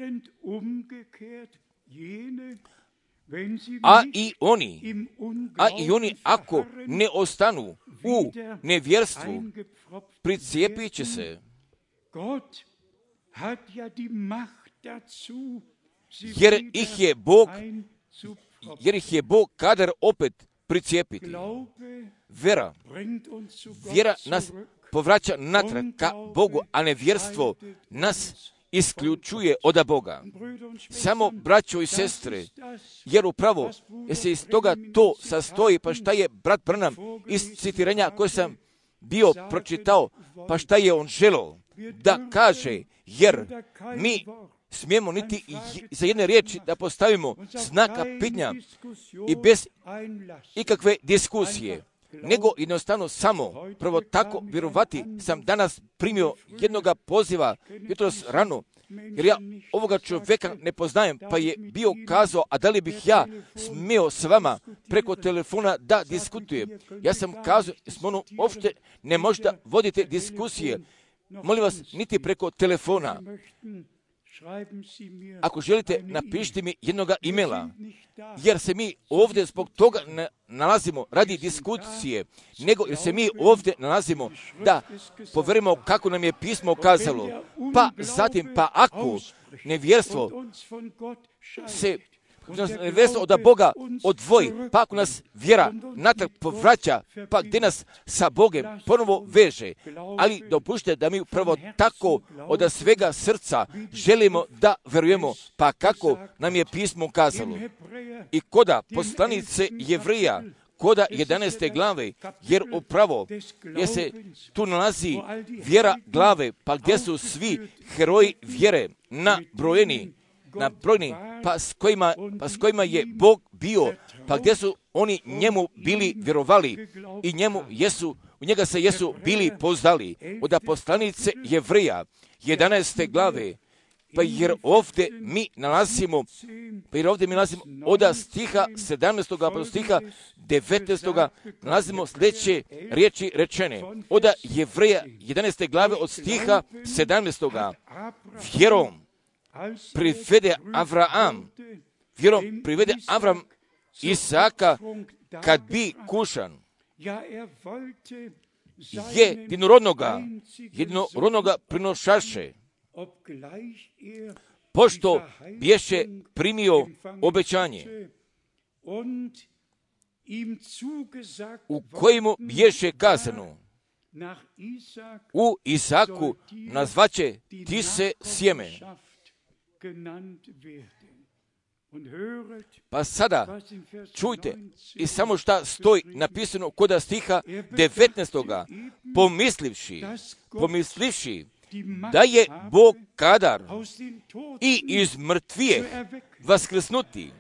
a i oni, a i oni ako ne ostanu u nevjerstvu, pricijepit će se. Jer ih je Bog, jer ih je Bog kadar opet pricijepiti. Vera, vjera nas povraća natrag ka Bogu, a nevjerstvo nas isključuje od Boga. Samo, braćo i sestre, jer upravo jer se iz toga to sastoji, pa šta je brat Branham iz citiranja koje sam bio pročitao, pa šta je on želeo da kaže, jer mi smijemo niti za jedne riječi da postavimo znaka pitanja i bez ikakve diskusije, nego jednostavno samo prvo tako vjerovati. Sam danas primio jednoga poziva jutros rano, jer ja ovoga čovjeka ne poznajem, pa je bio kazao, a da li bih ja smio s vama preko telefona da diskutujem. Ja sam kazao, ono uopšte ne možete voditi diskusije, molim vas, niti preko telefona. Ako želite, napišite mi jednoga imela, jer se mi ovdje zbog toga ne nalazimo radi diskusije, nego jer se mi ovdje nalazimo da poverimo kako nam je pismo kazalo. Pa zatim, pa ako nevjerstvo se nevjerstvo od Boga odvoji, pa ako nas vjera natrag povraća, pa gdje nas sa Bogem ponovo veže. Ali dopušte da mi prvo tako od svega srca želimo da verujemo, pa kako nam je pismo kazalo. I koda poslanice Jevrija, koda jedanaeste glave, jer upravo je se tu nalazi vjera glave, pa gdje su svi heroji vjere nabrojeni, nabrojeni, pa s kojima, pa s kojima je Bog bio, pa gdje su oni njemu bili vjerovali i njemu jesu, u njega se jesu bili pozdali. Od poslanice Jevrija, jedanaeste glave, Pa jer ovdje mi nalazimo, pa jer ovdje mi nalazimo od stiha sedamnaestog pa do stiha devetnaestog nalazimo sljedeće riječi rečene. Od Jevreja jedanaeste glave od stiha sedamnaestog Vjerom privede Avraam, vjerom privede Avram Isaka kad bi kušan. Je jedinorodnoga, jedinorodnoga prinošaše, pošto bješe primio obećanje, u kojemu bješe kazano, u Isaku nazvaće ti se sjeme. Pa sada čujte i samo šta stoji napisano kod stiha devetnaestog Pomislivši, pomislivši da je Bog kadar i iz mrtvije vaskrsnuti.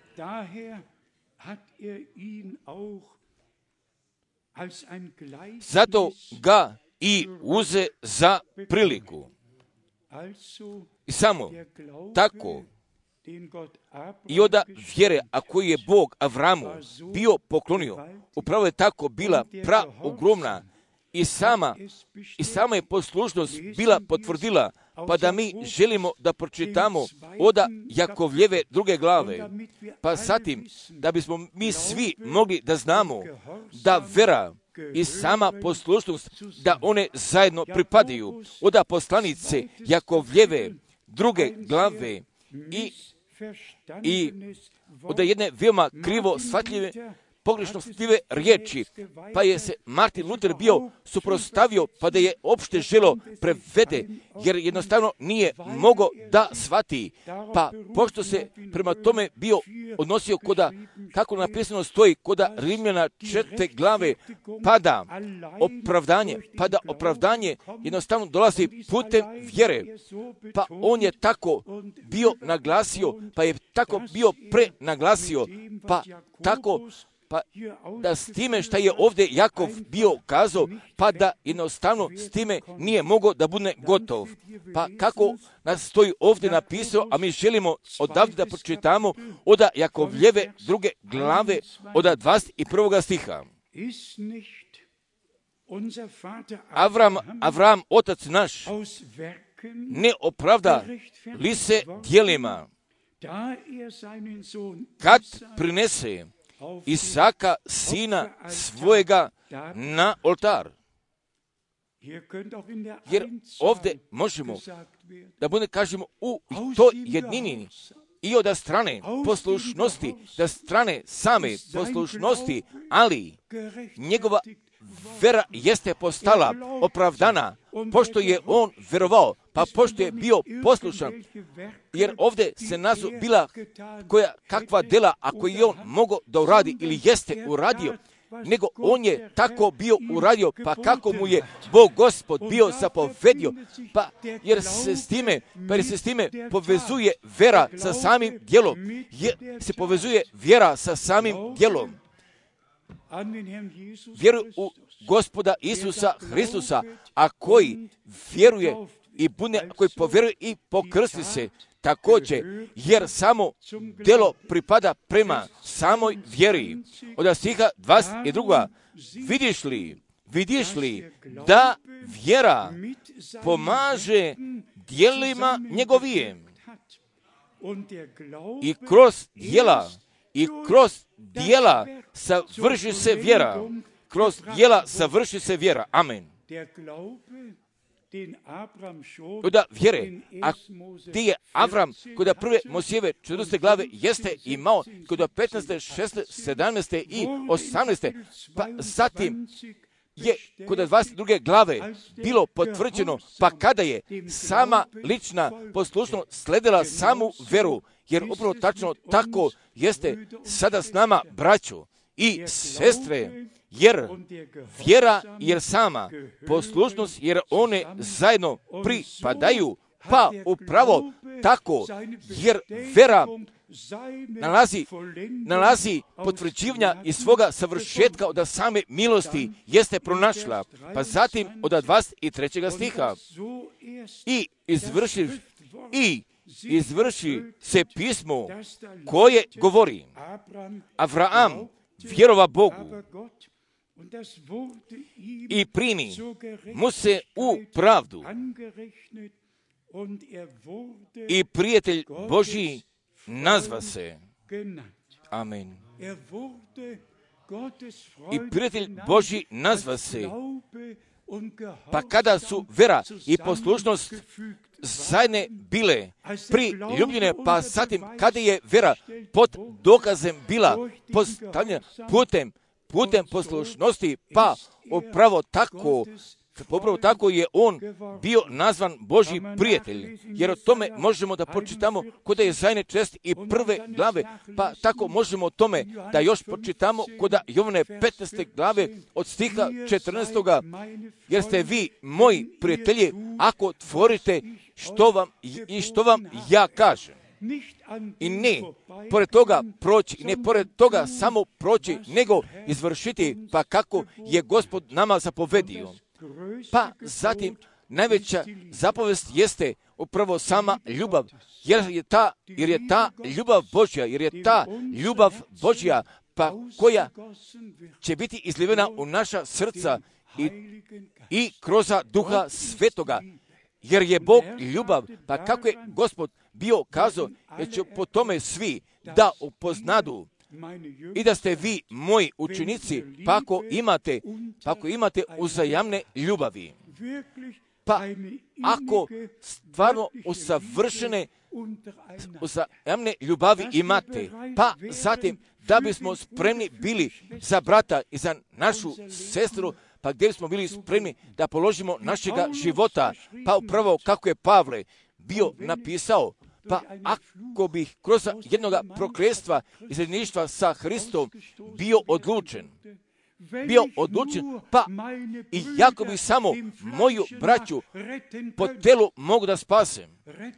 Zato ga i uze za priliku. I samo tako i od vjere, a koju je Bog Avramu bio poklonio, upravo je tako bila praogromna i sama, i sama je poslušnost bila potvrdila, pa da mi želimo da pročitamo od Jakovljeve druge glave, pa zatim da bismo mi svi mogli da znamo da vera i sama poslušnost, da one zajedno pripadaju. Od poslanice Jakovljeve druge glave i i od jedne veoma krivo shvatljive, pogrešno shvatljive riječi, pa je se Martin Luther bio suprotstavio, pa da je opšte želo prevede, jer jednostavno nije mogao da shvati, pa pošto se prema tome bio odnosio koda, kako napisano stoji, koda Rimljana četvrte glave, pada opravdanje, pada opravdanje, jednostavno dolazi putem vjere, pa on je tako bio naglasio, pa je tako bio prenaglasio, pa tako pa da s time šta je ovdje Jakov bio kazao, pa da jednostavno s time nije mogao da bude gotov. Pa kako nas stoji ovdje napisao, a mi želimo odavde da pročitamo od Jakovljeve druge glave od dvadeset prvog stiha. Avram, Avram, otac naš, ne opravda li se djelima, kad prinese Isaka, sina svojega, na oltar. Jer ovdje možemo da bude, kažemo, u toj jednini i od strane poslušnosti, da strane same poslušnosti, ali njegova vera jeste postala opravdana, pošto je on verovao, pa pošto je bio poslušan, jer ovdje se nazu bila koja, kakva dela, ako je on mogao da uradi ili jeste uradio, nego on je tako bio uradio, pa kako mu je Bog Gospod bio zapovedio, pa jer se s time, pa jer se s time povezuje vera sa samim djelom, jer se povezuje vjera sa samim djelom. Vjeruj u Gospoda Isusa Hristusa, a koji vjeruje i bude, koji povjeruje i pokrsti se također, jer samo djelo pripada prema samoj vjeri. Od stiha dvadeset drugog vidiš li, vidiš li da vjera pomaže djelima njegovijem i kroz djela I kroz djela savrši se vjera. Kroz djela savrši se vjera. Amen. Od vjere, a gdje je Avram, kod prve Mojsijeve četrnaeste glave, jeste imao kod petnaeste, šesnaeste, sedamnaeste i osamnaeste, pa zatim je kod dvadeset druge glave bilo potvrđeno, pa kada je sama lična poslušnost sledila samu veru, jer upravo tačno tako jeste sada s nama, braćo i sestre, jer vjera, jer sama poslušnost, jer one zajedno pripadaju, pa upravo tako, jer vera nalazi, nalazi potvrđivanja iz svoga savršetka od same milosti jeste pronašla, pa zatim od dvadeset trećeg stiha i izvršiv, i izvrši se pismo koje govori. Avraam vjerova Bogu i primi mu se u pravdu i prijatelj Božji nazva se. Amen. I prijatelj Božji nazva se. Pa kada su vera i poslušnost zajedne bile priljubljene, pa zatim kada je vera pod dokazem bila postavljena putem, putem poslušnosti, pa upravo tako, upravo tako je on bio nazvan Božji prijatelj. Jer o tome možemo da počitamo kod je zajedne čest i prve glave, pa tako možemo o tome da još počitamo kod Jovane petnaeste glave od stiha četrnaestog. Jer ste vi moji prijatelji ako tvorite što vam i što vam ja kažem. I ne pored toga proći, ne pored toga samo proći, nego izvršiti, pa kako je Gospod nama zapovedio. Pa zatim najveća zapovest jeste upravo sama ljubav, jer je ta, jer je ta ljubav Božja, jer je ta ljubav Božja, pa koja će biti izlivena u naša srca i, i kroz Duha Svetoga. Jer je Bog ljubav, pa kako je Gospod bio kazao, jer će po tome svi da upoznadu i da ste vi moji učenici, pa ako imate, pa ako imate uzajamne ljubavi. Pa ako stvarno usavršene uzajamne ljubavi imate, pa zatim da bismo spremni bili za brata i za našu sestru, pa gdje smo bili spremni da položimo našega života, pa upravo kako je Pavle bio napisao, pa ako bih kroz jednog prokletstva i zajedništva sa Hristom bio odlučen, bio odlučen, pa i jako bih samo moju braću po telu mogu da spasem.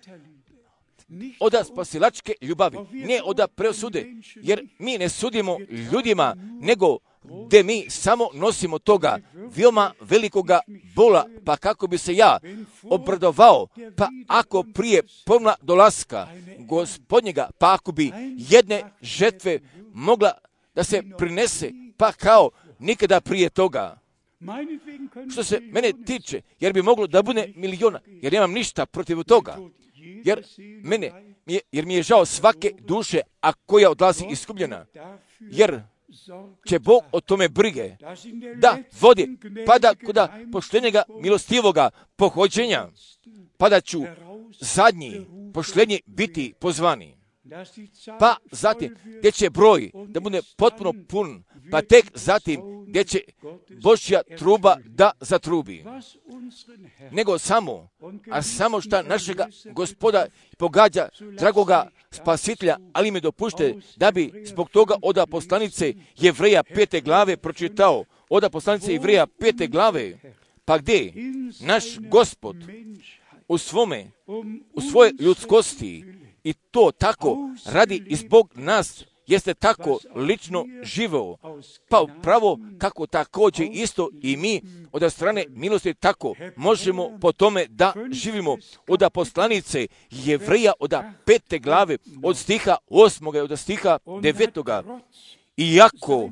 Od spasilačke ljubavi, ne od presude, jer mi ne sudimo ljudima, nego gdje mi samo nosimo toga veoma velikoga bola, pa kako bi se ja obradovao, pa ako prije pomla dolaska Gospodnjega, pa ako bi jedne žetve mogla da se prinese, pa kao nikada prije toga. Što se mene tiče, jer bi moglo da bude miliona, jer nemam ništa protiv toga, jer, mene, jer mi je žao svake duše, a koja odlazi iskupljena, jer će Bog o tome brige, da vodi, pa da kuda poštenjega milostivoga pohođenja, pa da ću zadnji, poštenji biti pozvani. Pa zatim, gdje će broj da bude potpuno pun, pa tek zatim gdje će Božja truba da zatrubi. Nego samo, a samo šta našega Gospoda pogađa, dragoga Spasitelja, ali mi dopušte da bi zbog toga od poslanice Jevreja pete glave pročitao, od poslanice Jevreja pete glave, pa gdje naš Gospod u svome, u svojoj ljudskosti, i to tako radi i zbog nas jeste tako lično živeo, pa upravo kako također isto i mi od strane milosti tako možemo po tome da živimo. Od poslanice Jevreja od pete glave, od stiha osmoga i od stiha devetoga. Iako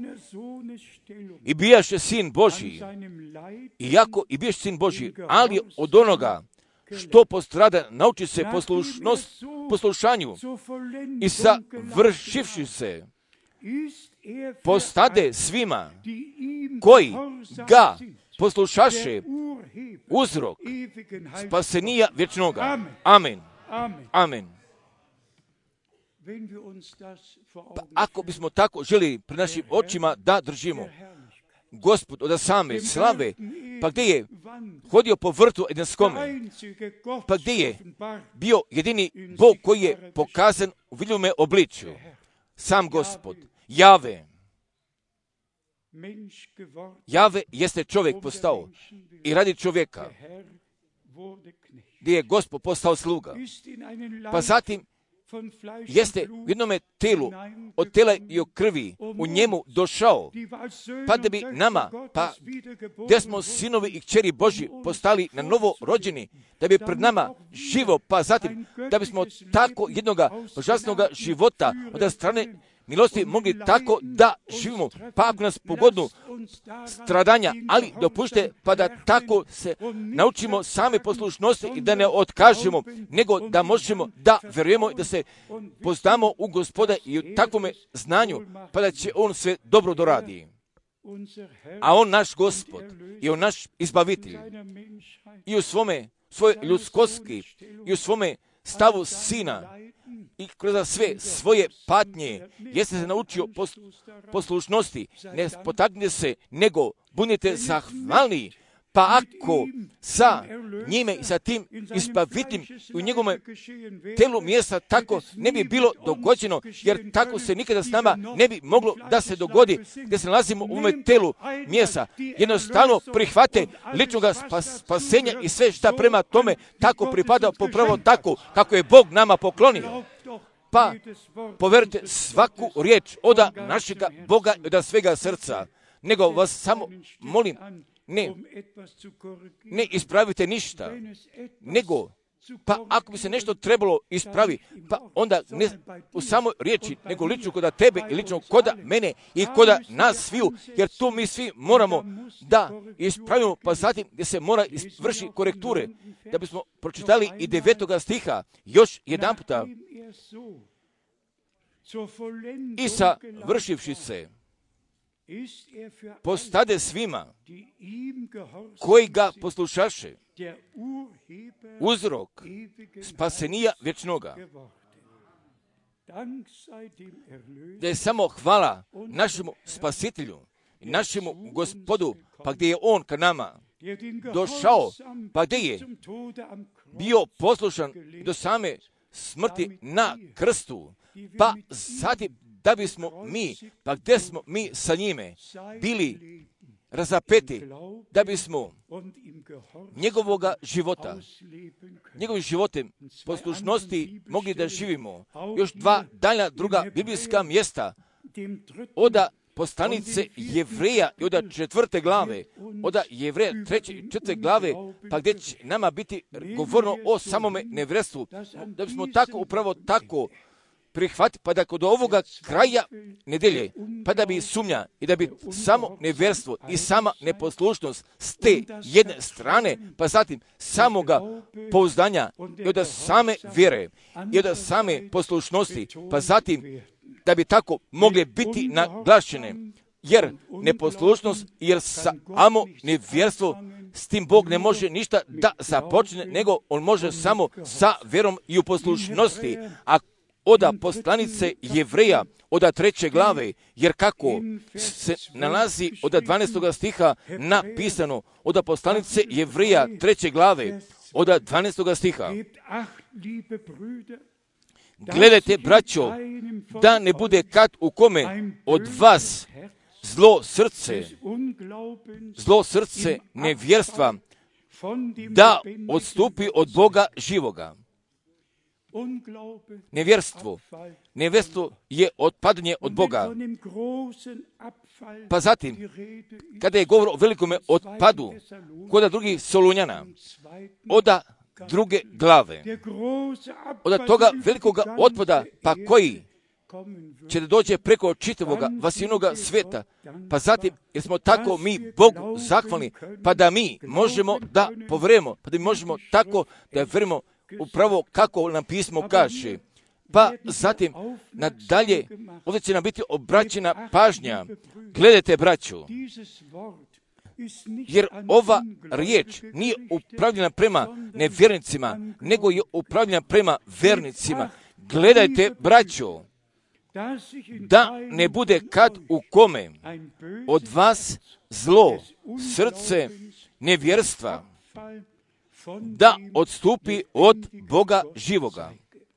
i bijaše sin Božji, iako i bijaše sin Božji, ali od onoga što postrada nauči se poslušnost, poslušanju i savršivši se postade svima koji ga poslušaše uzrok spasenija vječnoga. Amen. Amen. Pa ako bismo tako želi pred našim očima da držimo, Gospod od same slave, pa gdje je hodio po vrtu Edenskome, pa gdje je bio jedini Bog koji je pokazan u vidljivome obličju, sam Gospod, Jave. Jave jeste čovjek postao i radi čovjeka, gdje je Gospod postao sluga, pa zatim jeste u jednome telu, od tela i od krvi, u njemu došao, pa da bi nama, pa gdje smo sinovi i kćeri Božji postali na novo rođeni, da bi pred nama živo, pa zatim da bismo tako jednoga božanstvenog života od strane milosti mogli tako da živimo, pa ako nas pogodnu stradanja, ali dopušte pa da tako se naučimo same poslušnosti i da ne otkažemo, nego da možemo da verujemo i da se poznamo u Gospoda i u takvome znanju, pa da će On sve dobro doradi. A On naš Gospod i On naš izbavitelj i u svome, svoje ljudskosti i u svome stavu sina i kroz sve svoje patnje jeste se naučio pos, poslušnosti, ne potaknite se, nego budite zahvalni, pa ako sa njime i sa tim izbavitnim u njegovom telu mjesta tako ne bi bilo dogođeno, jer tako se nikada s nama ne bi moglo da se dogodi, gdje se nalazimo u ovome telu mjesta. Jednostavno prihvate ličnog spas, spasenja i sve šta prema tome tako pripada popravo tako kako je Bog nama poklonio. Pa poverite svaku riječ od našega Boga i od svega srca, nego vas samo molim, ne, ne ispravite ništa, nego, pa ako bi se nešto trebalo ispravi, pa onda ne u samoj riječi, nego lično koda tebe i lično koda mene i koda nas sviju, jer tu mi svi moramo da ispravimo, pa zatim gdje se mora vrši korekture, da bismo pročitali i devetoga stiha, još jedan puta, i sa vršivši se, postade svima koji ga poslušaše uzrok spasenija vječnoga. Da je samo hvala našemu spasitelju, našemu Gospodu, pa gdje je On ka nama došao, pa gdje je bio poslušan do same smrti na krstu, pa zatim da bismo mi, pa gdje smo mi sa njime bili razapeti, da bismo njegovoga života, njegovim životem poslušnosti mogli da živimo. Još dva dalja druga biblijska mjesta oda poslanice Jevreja i oda četvrte glave, oda Jevreja treće i četvrte glave, pa gdje će nama biti govorno o samome nevjerstvu, da bismo tako upravo tako prihvati, pa da kod ovoga kraja nedelje, pa da bi sumnja i da bi samo nevjerstvo i sama neposlušnost s te jedne strane, pa zatim samoga pouzdanja i od same vjere i od same poslušnosti, pa zatim da bi tako mogli biti naglašene, jer neposlušnost, jer samo nevjerstvo, s tim Bog ne može ništa da započne, nego On može samo sa vjerom i u poslušnosti, a oda poslanice Jevreja, oda treće glave, jer kako se nalazi oda dvanaestoga stiha napisano, oda poslanice Jevreja treće glave, oda dvanaestoga stiha. Gledajte, braćo, da ne bude kad u kome od vas zlo srce, zlo srce nevjerstva, da odstupi od Boga živoga. Nevjerstvo. Nevjerstvo je otpadanje od Boga. Pa zatim, kada je govor o velikome otpadu, kod drugih Solunjana, oda druge glave, od toga velikoga otpada, pa koji će da dođe preko čitavoga vasinoga svijeta, pa zatim, jer smo tako mi Bogu zahvalni, pa da mi možemo da poverujemo, pa da mi možemo tako da verujemo upravo kako nam pismo kaže. Pa zatim, nadalje, ovdje će nam biti obraćena pažnja. Gledajte, braću, jer ova riječ nije upravljena prema nevjernicima, nego je upravljena prema vernicima. Gledajte, braćo, da ne bude kad u kome od vas zlo, srce, nevjerstva, da odstupi od Boga živoga.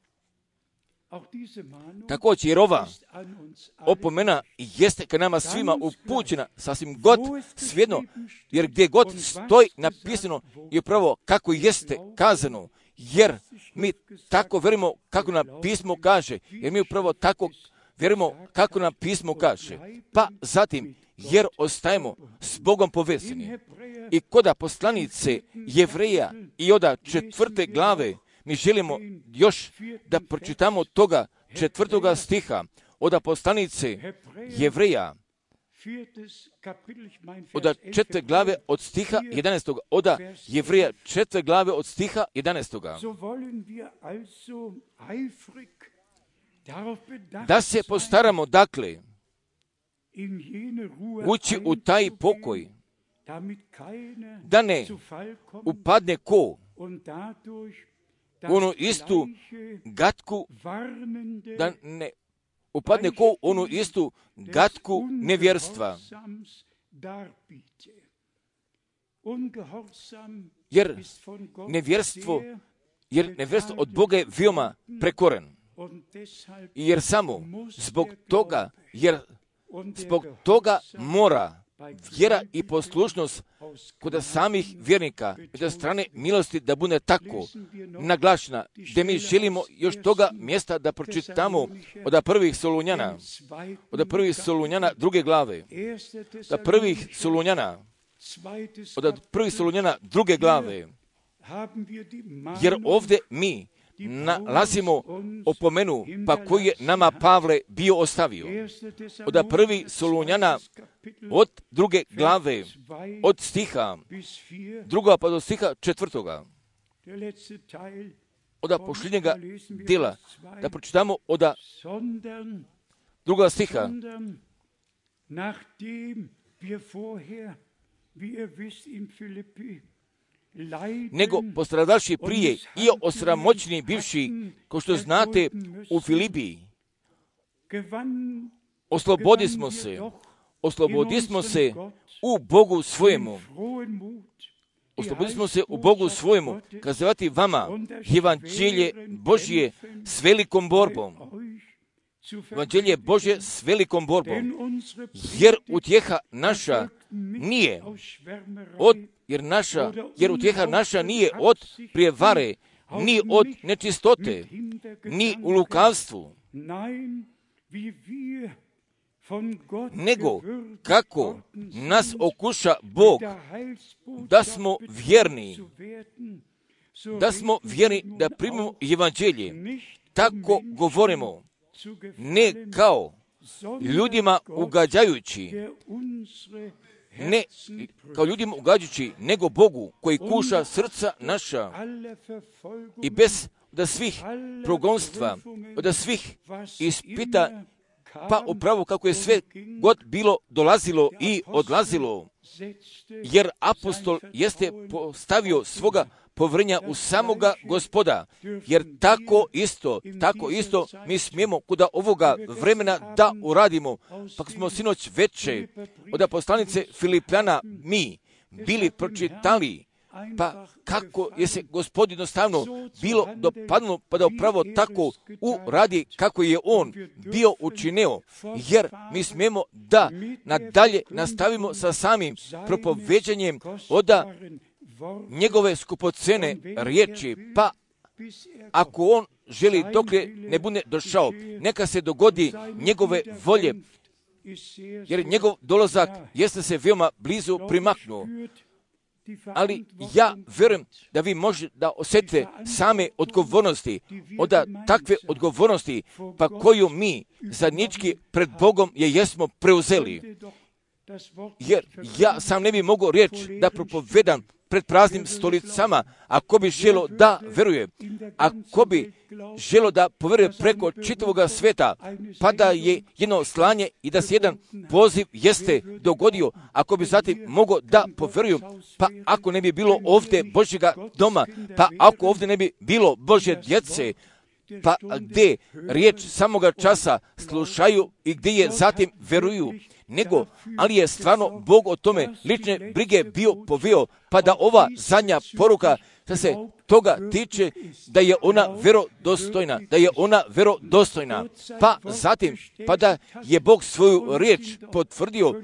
Također, jer ova opomena jeste ka nama svima upućena, sasvim god svejedno, jer gdje god stoji napisano i upravo kako jeste kazano, jer mi tako vjerujemo kako nam pismo kaže, jer mi upravo tako vjerujemo kako nam pismo kaže. Pa zatim, jer ostajemo s Bogom povezani. I koda poslanice Jevreja i oda četvrte glave, mi želimo još da pročitamo toga četvrtoga stiha, oda poslanice Jevreja, oda četvrte glave od stiha jedanaestog. Oda Jevreja četvrte glave od stiha jedanaestog. Da se postaramo, dakle, ući u taj pokoj, da ne upadne ko u onu istu gatku, da ne upadne ko u onu istu gatku nevjerstva. Jer nevjerstvo, jer nevjerstvo od Boga je veoma prekoren. Jer samo zbog toga, jer zbog toga mora vjera i poslušnost kod samih vjernika i od strane milosti da bude tako naglašena, da mi želimo još toga mjesta da pročitamo od prvih Solunjana, od prvih Solunjana druge glave, od prvih Solunjana, od prvih Solunjana druge glave, jer ovdje mi nalazimo opomenu, pa koji je nama Pavle bio ostavio. Od prvi Solunjana, od druge glave, od stiha druga pa do stiha četvrtoga. Od posljednjega dela, da pročitamo od druga stiha. Nego postradavši prije i osramoćeni bivši, ko što znate u Filipiji, oslobodismo se, oslobodismo se u Bogu svojemu, oslobodismo se u Bogu svojemu, kazivati vama evanđelje Božje s velikom borbom, evanđelje Božje s velikom borbom, jer utjeha naša nije od Jer, naša, jer utjeha naša nije od prijevare, ni od nečistote, ni u lukavstvu, nego kako nas okuša Bog, da smo vjerni, da smo vjerni da primimo evanđelje. Tako govorimo, ne kao ljudima ugađajući, ne kao ljudima ugađajući, nego Bogu koji kuša srca naša i bez da svih progonstva, da svih ispita, pa upravo kako je sve god bilo dolazilo i odlazilo, jer apostol jeste postavio svoga povjerenja u samoga Gospoda, jer tako isto, tako isto mi smijemo kuda ovoga vremena da uradimo. Pa smo sinoć veče od poslanice Filipljana mi bili pročitali, pa kako je se Gospod jednostavno bilo dopadnulo, pa da upravo tako uradi kako je on bio učinio, jer mi smijemo da nadalje nastavimo sa samim propoveđanjem oda njegove skupocene riječi, pa ako on želi dokle ne bude došao, neka se dogodi njegove volje, jer njegov dolazak jeste se veoma blizu primaknuo. Ali ja vjerujem da vi možete da osjetite same odgovornosti, od takve odgovornosti, pa koju mi zajednički pred Bogom je jesmo preuzeli. Jer ja sam ne bi mogao riječ da propovedam pred praznim stolicama, ako bi želo da veruje, ako bi želo da povjeruje preko čitavoga sveta, pa da je jedno slanje i da se jedan poziv jeste dogodio, ako bi zatim mogao da povjeruju, pa ako ne bi bilo ovdje Božjega doma, pa ako ovdje ne bi bilo Božje djece, pa gdje riječ samoga časa slušaju i gdje je zatim veruju, nego, ali je stvarno Bog o tome lične brige bio poveo, pa da ova zadnja poruka što se toga tiče, da je ona verodostojna, da je ona verodostojna. Pa zatim, pa da je Bog svoju riječ potvrdio,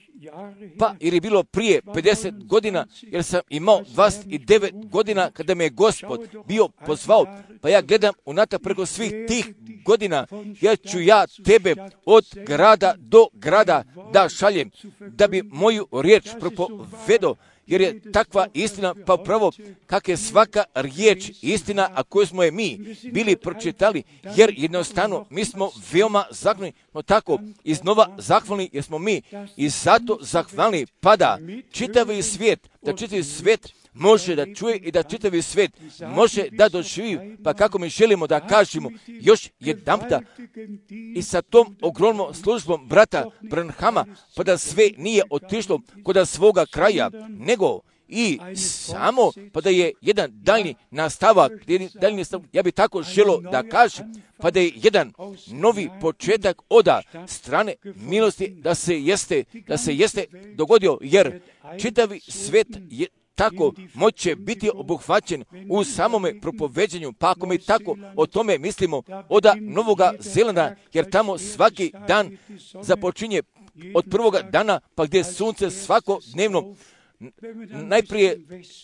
pa jer je bilo prije pedeset godina, jer sam imao dvadeset devet godina kada me je Gospod bio pozvao, pa ja gledam unatrag preko svih tih godina, jer ću ja tebe od grada do grada da šaljem, da bi moju riječ propovedo, jer je takva istina, pa upravo kak je svaka riječ istina, a koju smo je mi bili pročitali, jer jednostavno mi smo veoma zahvalni, no tako iznova zahvalni, jer smo mi i zato zahvalni, pa da čitavi svijet, da čitavi svijet može da čuje i da čitavi svijet može da doživi, pa kako mi želimo da kažemo još jedanputa i sa tom ogromnom službom brata Branhama, pa da sve nije otišlo kod svoga kraja, nego i samo, pa da je jedan daljni nastavak, daljni nastavak, ja bi tako želo da kažem, pa da je jedan novi početak od strane milosti da se jeste, da se jeste dogodio, jer čitavi svijet je tako moće biti obuhvaćen u samome propoveđenju, pa ako mi tako o tome mislimo od Novoga Zelanda, jer tamo svaki dan započinje od prvoga dana, pa gdje sunce svakodnevno najprije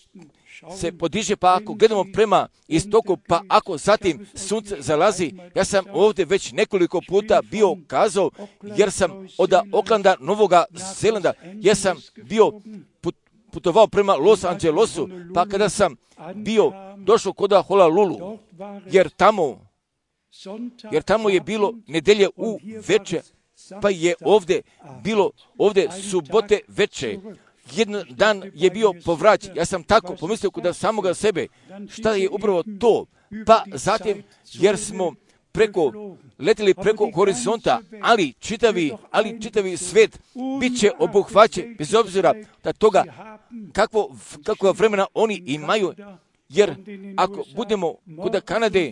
se podiže, pa ako gledamo prema istoku, pa ako zatim sunce zalazi, ja sam ovdje već nekoliko puta bio kazao, jer sam od Oklanda, Novoga Zelanda, ja sam bio put, putovao prema Los Angelesu, pa kada sam bio došao kod Honolulu, jer tamo, jer tamo je bilo nedelje u veče, pa je ovdje bilo ovdje subote veče. Jedan dan je bio povraćen. Ja sam tako pomislio kod samoga sebe, šta je upravo to, pa zatim, jer smo preko, letili preko horizonta, ali čitavi, ali čitavi svijet bit će obuhvaćen, bez obzira da toga kakvo, kakva vremena oni imaju, jer ako budemo kod Kanade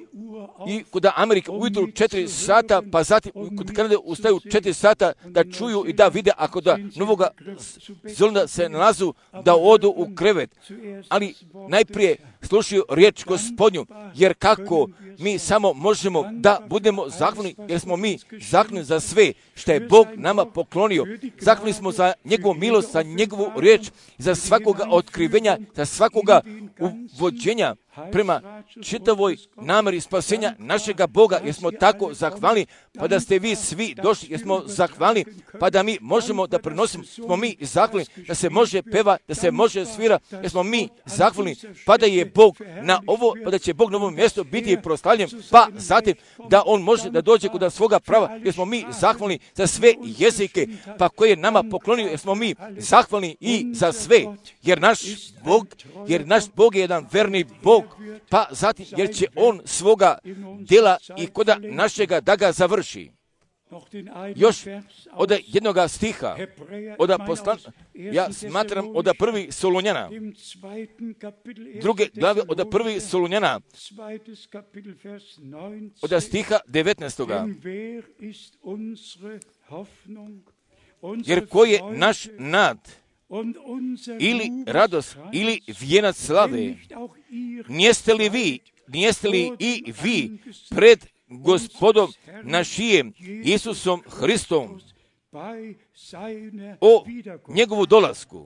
i kod Amerike ujutru četiri sata, pa zatim kod Kanade ustaju četiri sata da čuju i da vide, ako da Novoga Zelanda se nalazu da odu u krevet, ali najprije slušaju riječ Gospodnju, jer kako mi samo možemo da budemo zahvalni, jer smo mi zahvalni za sve što je Bog nama poklonio. Zahvalni smo za njegovu milost, za njegovu riječ, za svakoga otkrivenja, za svakoga uvođenja prema čitavoj nameri spasenja našega Boga, jer smo tako zahvalni, pa da ste vi svi došli, jer smo zahvalni, pa da mi možemo da prenosimo, smo mi zahvalni, da se može peva, da se može svira, jer smo mi zahvalni, pa da je Bog na ovo, pa da će Bog na ovom mjestu biti proslavljen, pa zatim da on može da dođe kod svoga prava, jer smo mi zahvalni za sve jezike, pa koje je nama poklonio, jer smo mi zahvalni i za sve, jer naš Bog, jer naš Bog je jedan verni Bog, pa zatim, jer će on svoga djela i koda našega da ga završi. Još od jednoga stiha, od poslan, ja smatram od prvi Solunjana, druge glave od prvi Solunjana, od stiha devetnaestoga. Jer ko je naš nad, ili radost, ili vijenac slave, nijeste li vi, nijeste li i vi pred Gospodom našijem Isusom Hristom o njegovu dolasku.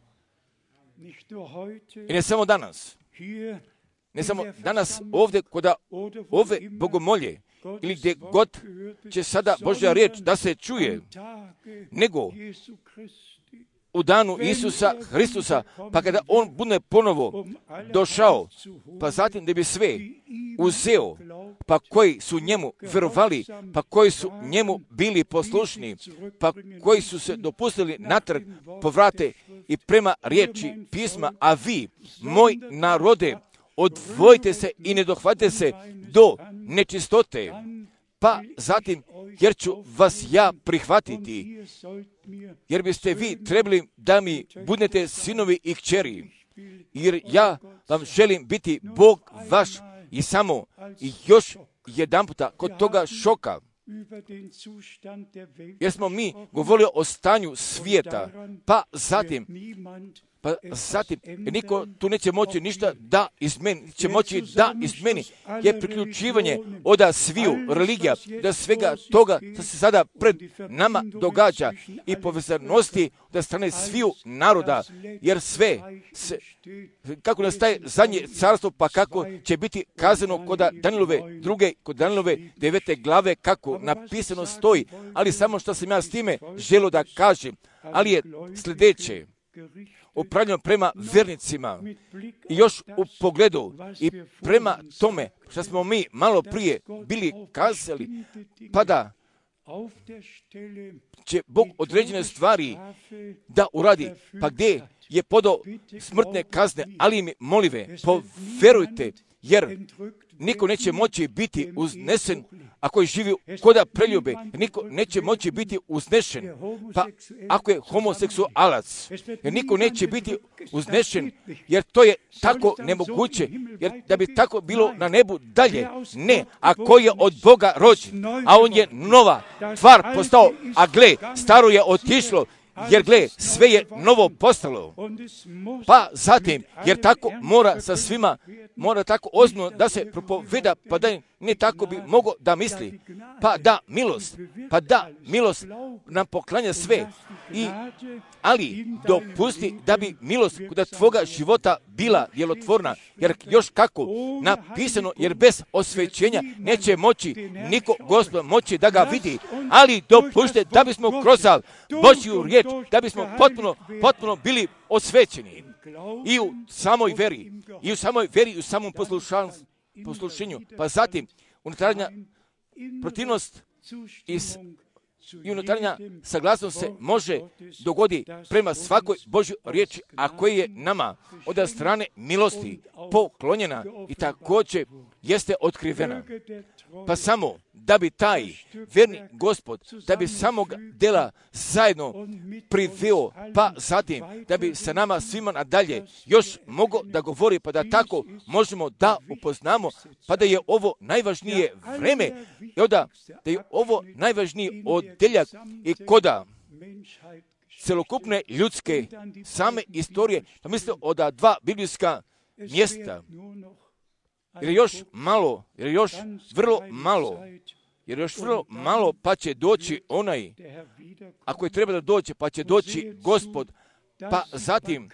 I ne samo danas, ne samo danas ovdje kod ove bogomolje, ili gdje god će sada Božja riječ da se čuje, nego u danu Isusa Hristusa, pa kada on bude ponovo došao, pa zatim da bi sve uzeo, pa koji su njemu vjerovali, pa koji su njemu bili poslušni, pa koji su se dopustili natrag povrate i prema riječi pisma, a vi, moj narode, odvojite se i ne dohvatite se do nečistote, pa zatim, jer ću vas ja prihvatiti, jer biste vi trebali da mi budete sinovi i kćeri, jer ja vam želim biti Bog vaš. I samo i još jedan puta kod toga šoka, jer smo mi govorili o stanju svijeta, pa zatim, Pa zatim, niko tu neće moći ništa da izmeni, će moći da izmeni, je priključivanje od sviju religija, da svega toga što se sada pred nama događa i povezanosti da strane sviju naroda, jer sve, se, kako nastaje zadnje carstvo, pa kako će biti kazano kod Danilove druge, kod Danilove devete glave, kako napisano stoji, ali samo što sam ja s time želio da kažem, ali je sljedeće, upravljeno prema vernicima i još u pogledu i prema tome što smo mi malo prije bili kazali, pa da će Bog određene stvari da uradi, pa gdje je podao smrtne kazne, ali mi molive, poverujte, jer niko neće moći biti uznesen ako je živio koda preljube, niko neće moći biti uznešen, pa ako je homoseksualac, jer niko neće biti uznešen, jer to je tako nemoguće, jer da bi tako bilo na nebu dalje, ne, ako je od Boga rođen, a on je nova tvar postao, a gle, staro je otišlo, jer gle, sve je novo postalo. Pa zatim, jer tako mora sa svima, mora tako ozbiljno da se propoveda, pa da ne tako bi mogao da misli. Pa da, milost, pa da, milost nam poklanja sve. I, ali dopusti da bi milost kod tvoga života bila djelotvorna, jer još kako napisano, jer bez osvećenja neće moći niko Gospod moći da ga vidi, ali dopušte da bismo kroz Božju riječ, da bismo potpuno, potpuno bili osvećeni i u samoj veri, i u samoj veri, i u samom poslušenju. Pa zatim, unutarnja protivnost iz i unutarnja saglasnost se može dogodi prema svakoj Božjoj riječi, a koja je nama od strane milosti poklonjena i također jeste otkrivena. Pa samo da bi taj verni Gospod, da bi samog dela zajedno priveo, pa zatim da bi sa nama svima nadalje još mogao da govori, pa da tako možemo da upoznamo, pa da je ovo najvažnije vreme, i onda da je ovo najvažniji odeljak i koda celokupne ljudske same istorije, pa mislite od dva biblijska mjesta, jer je još malo, jer je još vrlo malo, jer još vrlo malo, pa će doći onaj, ako je treba da dođe, pa će doći Gospod, pa zatim,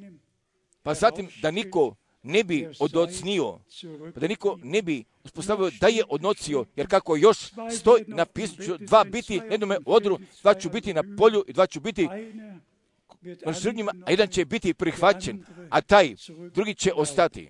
pa zatim da niko ne bi odocnio, pa da niko ne bi uspostavio da je odnocio, jer kako još stoji napisano, dva biti na jednome odru, dva ću biti na polju i dva ću biti na srednjima, a jedan će biti prihvaćen, a taj drugi će ostati.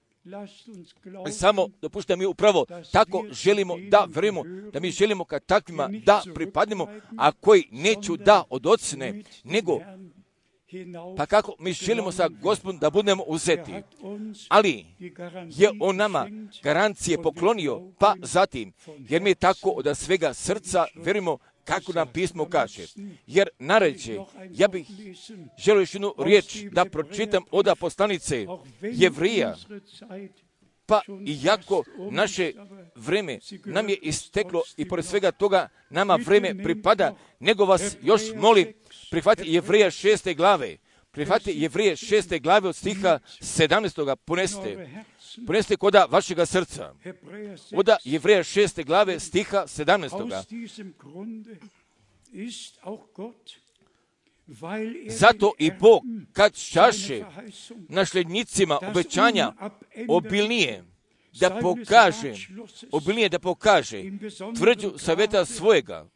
Samo dopušta mi upravo tako želimo da verujemo, da mi želimo kad takvima da pripadnemo, a koji neću da odocne, nego pa kako mi želimo sa Gospodom da budemo uzeti. Ali je on nama garancije poklonio, pa zatim, jer mi je tako od svega srca verujemo kako nam pismo kaže. Jer naređe, ja bih želio još jednu riječ da pročitam od poslanice Jevrija. Pa iako naše vreme nam je isteklo i pored svega toga nama vreme pripada, nego vas još molim, prihvatite Jevrija šeste glave. Prihvatite Jevrije šeste glave od stiha sedamnaestog poneste. Poneste koda vašega srca. Oda Jevrija šeste glave stiha sedamnaestog. Zato i Bog, kad šaše našlednicima obećanja obilnije, da pokaže, obilnije da pokaže tvrđu savjeta svojega,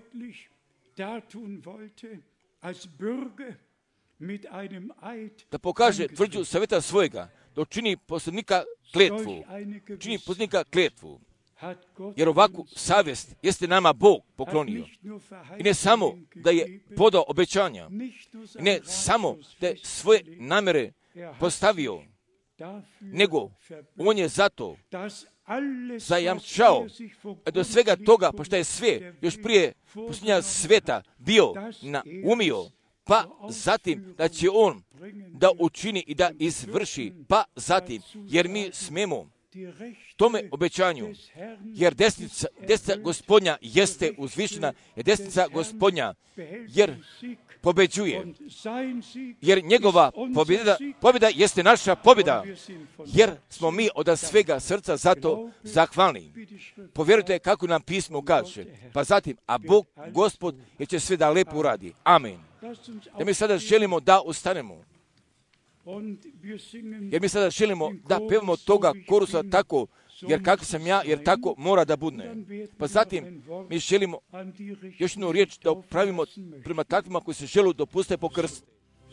da pokaže tvrđu savjeta svojega, da učini poslanika kletvu, učini poslanika kletvu, jer ovakvu savjest jeste nama Bog poklonio. I ne samo da je podao obećanja, i ne samo da je svoje namere postavio, nego on je zato zajamčao do svega toga, pošto je sve još prije posljednja sveta bio naumio, pa zatim da će on da učini i da izvrši, pa zatim, jer mi smemo tome obećanju, jer desnica, desnica Gospodnja jeste uzvišena, jer desnica Gospodnja, jer pobeđuje, jer njegova pobjeda, pobjeda jeste naša pobjeda, jer smo mi od svega srca zato zahvalni. Povjerujte kako nam pismo kaže, pa zatim, a Bog, Gospod, je će sve da lepo uradi. Amen. Jer mi sada želimo da ustanemo. Jer mi sada želimo da pevamo toga korusa tako, jer kako sam ja, jer tako mora da budne. Pa zatim mi želimo još jednu riječ da upravimo prema takvima koji se žele dopustiti po krstu.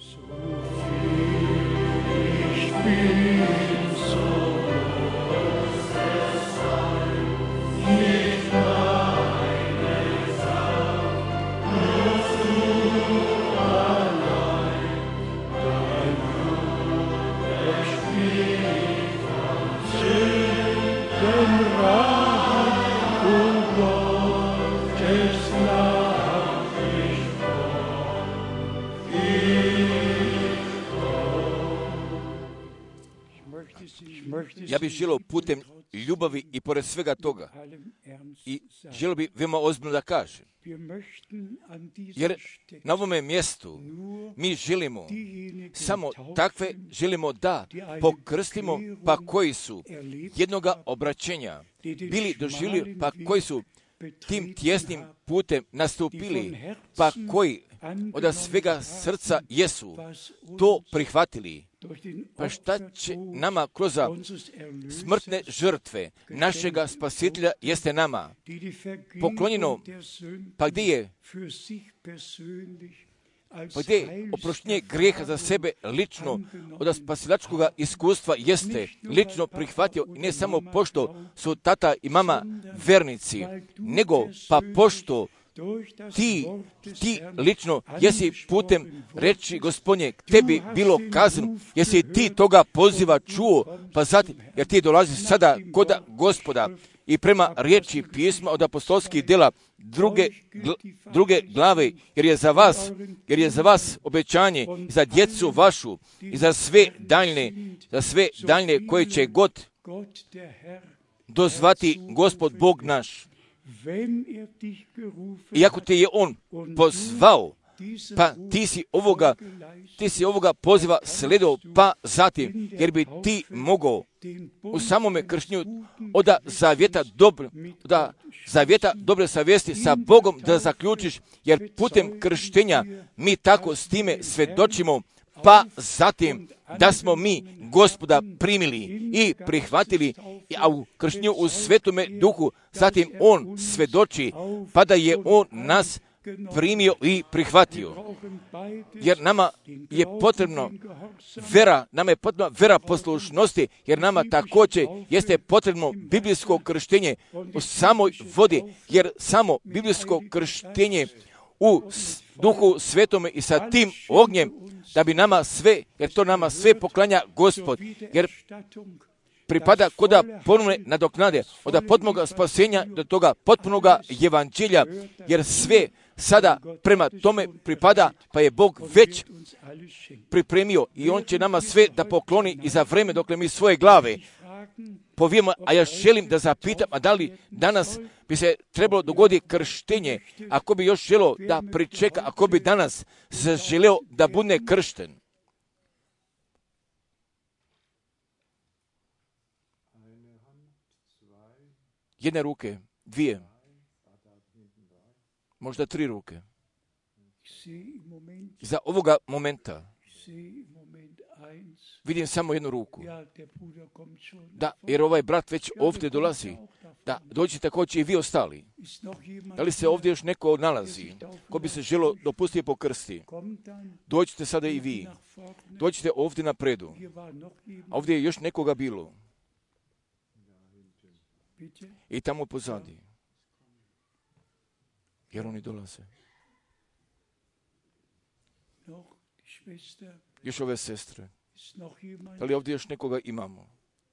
Ja bih želio putem ljubavi i pored svega toga i želio bih veoma ozbiljno da kažem, jer na ovome mjestu mi želimo samo takve, želimo da pokrstimo, pa koji su jednoga obraćenja bili doživjeli, pa koji su tim tjesnim putem nastupili, pa koji od svega srca jesu to prihvatili. Pa šta će nama kroz smrtne žrtve našega spasitelja jeste nama poklonjeno, pa gdje je pa gdje je oproštenje grijeha za sebe lično od spasilačkog iskustva jeste lično prihvatio, i ne samo pošto su tata i mama vernici, nego pa pošto ti, ti lično jesi putem reći Gospodnje, tebi bilo kazano, jesi ti toga poziva čuo, pa zatim, jer ti dolazi sada kod Gospoda i prema riječi pisma od apostolskih djela druge, gl, druge glave, jer je za vas, jer je za vas obećanje i za djecu vašu i za sve daljne, za sve daljne koje će god dozvati Gospod Bog naš. Iako te je On pozvao, pa ti si ovoga, ti si ovoga poziva sledao, pa zatim, jer bi ti mogao u samome krštenju od zavjeta dobro, da zavjeta dobre savjesti sa Bogom da zaključiš, jer putem krštenja mi tako s time svjedočimo, pa zatim da smo mi Gospoda primili i prihvatili, a u krštenju u Svetome Duhu, zatim On svjedoči, pa da je On nas primio i prihvatio. Jer nama je potrebno vera, nama je potrebna vera poslušnosti, jer nama također jeste potrebno biblijsko krštenje u samoj vodi, jer samo biblijsko krštenje u Duhu Svetome i sa tim ognjem, da bi nama sve, jer to nama sve poklanja Gospod, jer pripada koda ponovne nadoknade, od potpunog spasenja do toga potpunog evanđelja, jer sve sada prema tome pripada, pa je Bog već pripremio i On će nama sve da pokloni i za vreme dokle mi svoje glave povijemo. A ja želim da zapitam, a da li danas bi se trebalo dogoditi krštenje, ako bi još želeo da pričeka, ako bi danas želeo da bude kršten. Jedne ruke, dvije, možda tri ruke. Za ovoga momenta vidim samo jednu ruku. Da, jer ovaj brat već ovdje dolazi. Da, dođite također i vi ostali. Da li se ovdje još neko nalazi ko bi se želio dopustiti po krsti? Dođite sada i vi. Dođite ovdje napredu. A ovdje je još nekoga bilo. I tamo pozadi. Jer oni dolaze. Još ove sestre. Da li ovdje još nekoga imamo?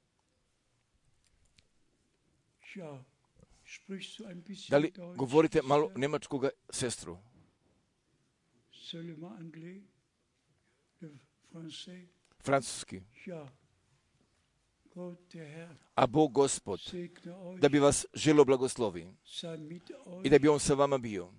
Da li govorite malo njemačkoga sestru? Francuski. A Bog Gospod da bi vas želio blagoslovi i da bi On sa vama bio.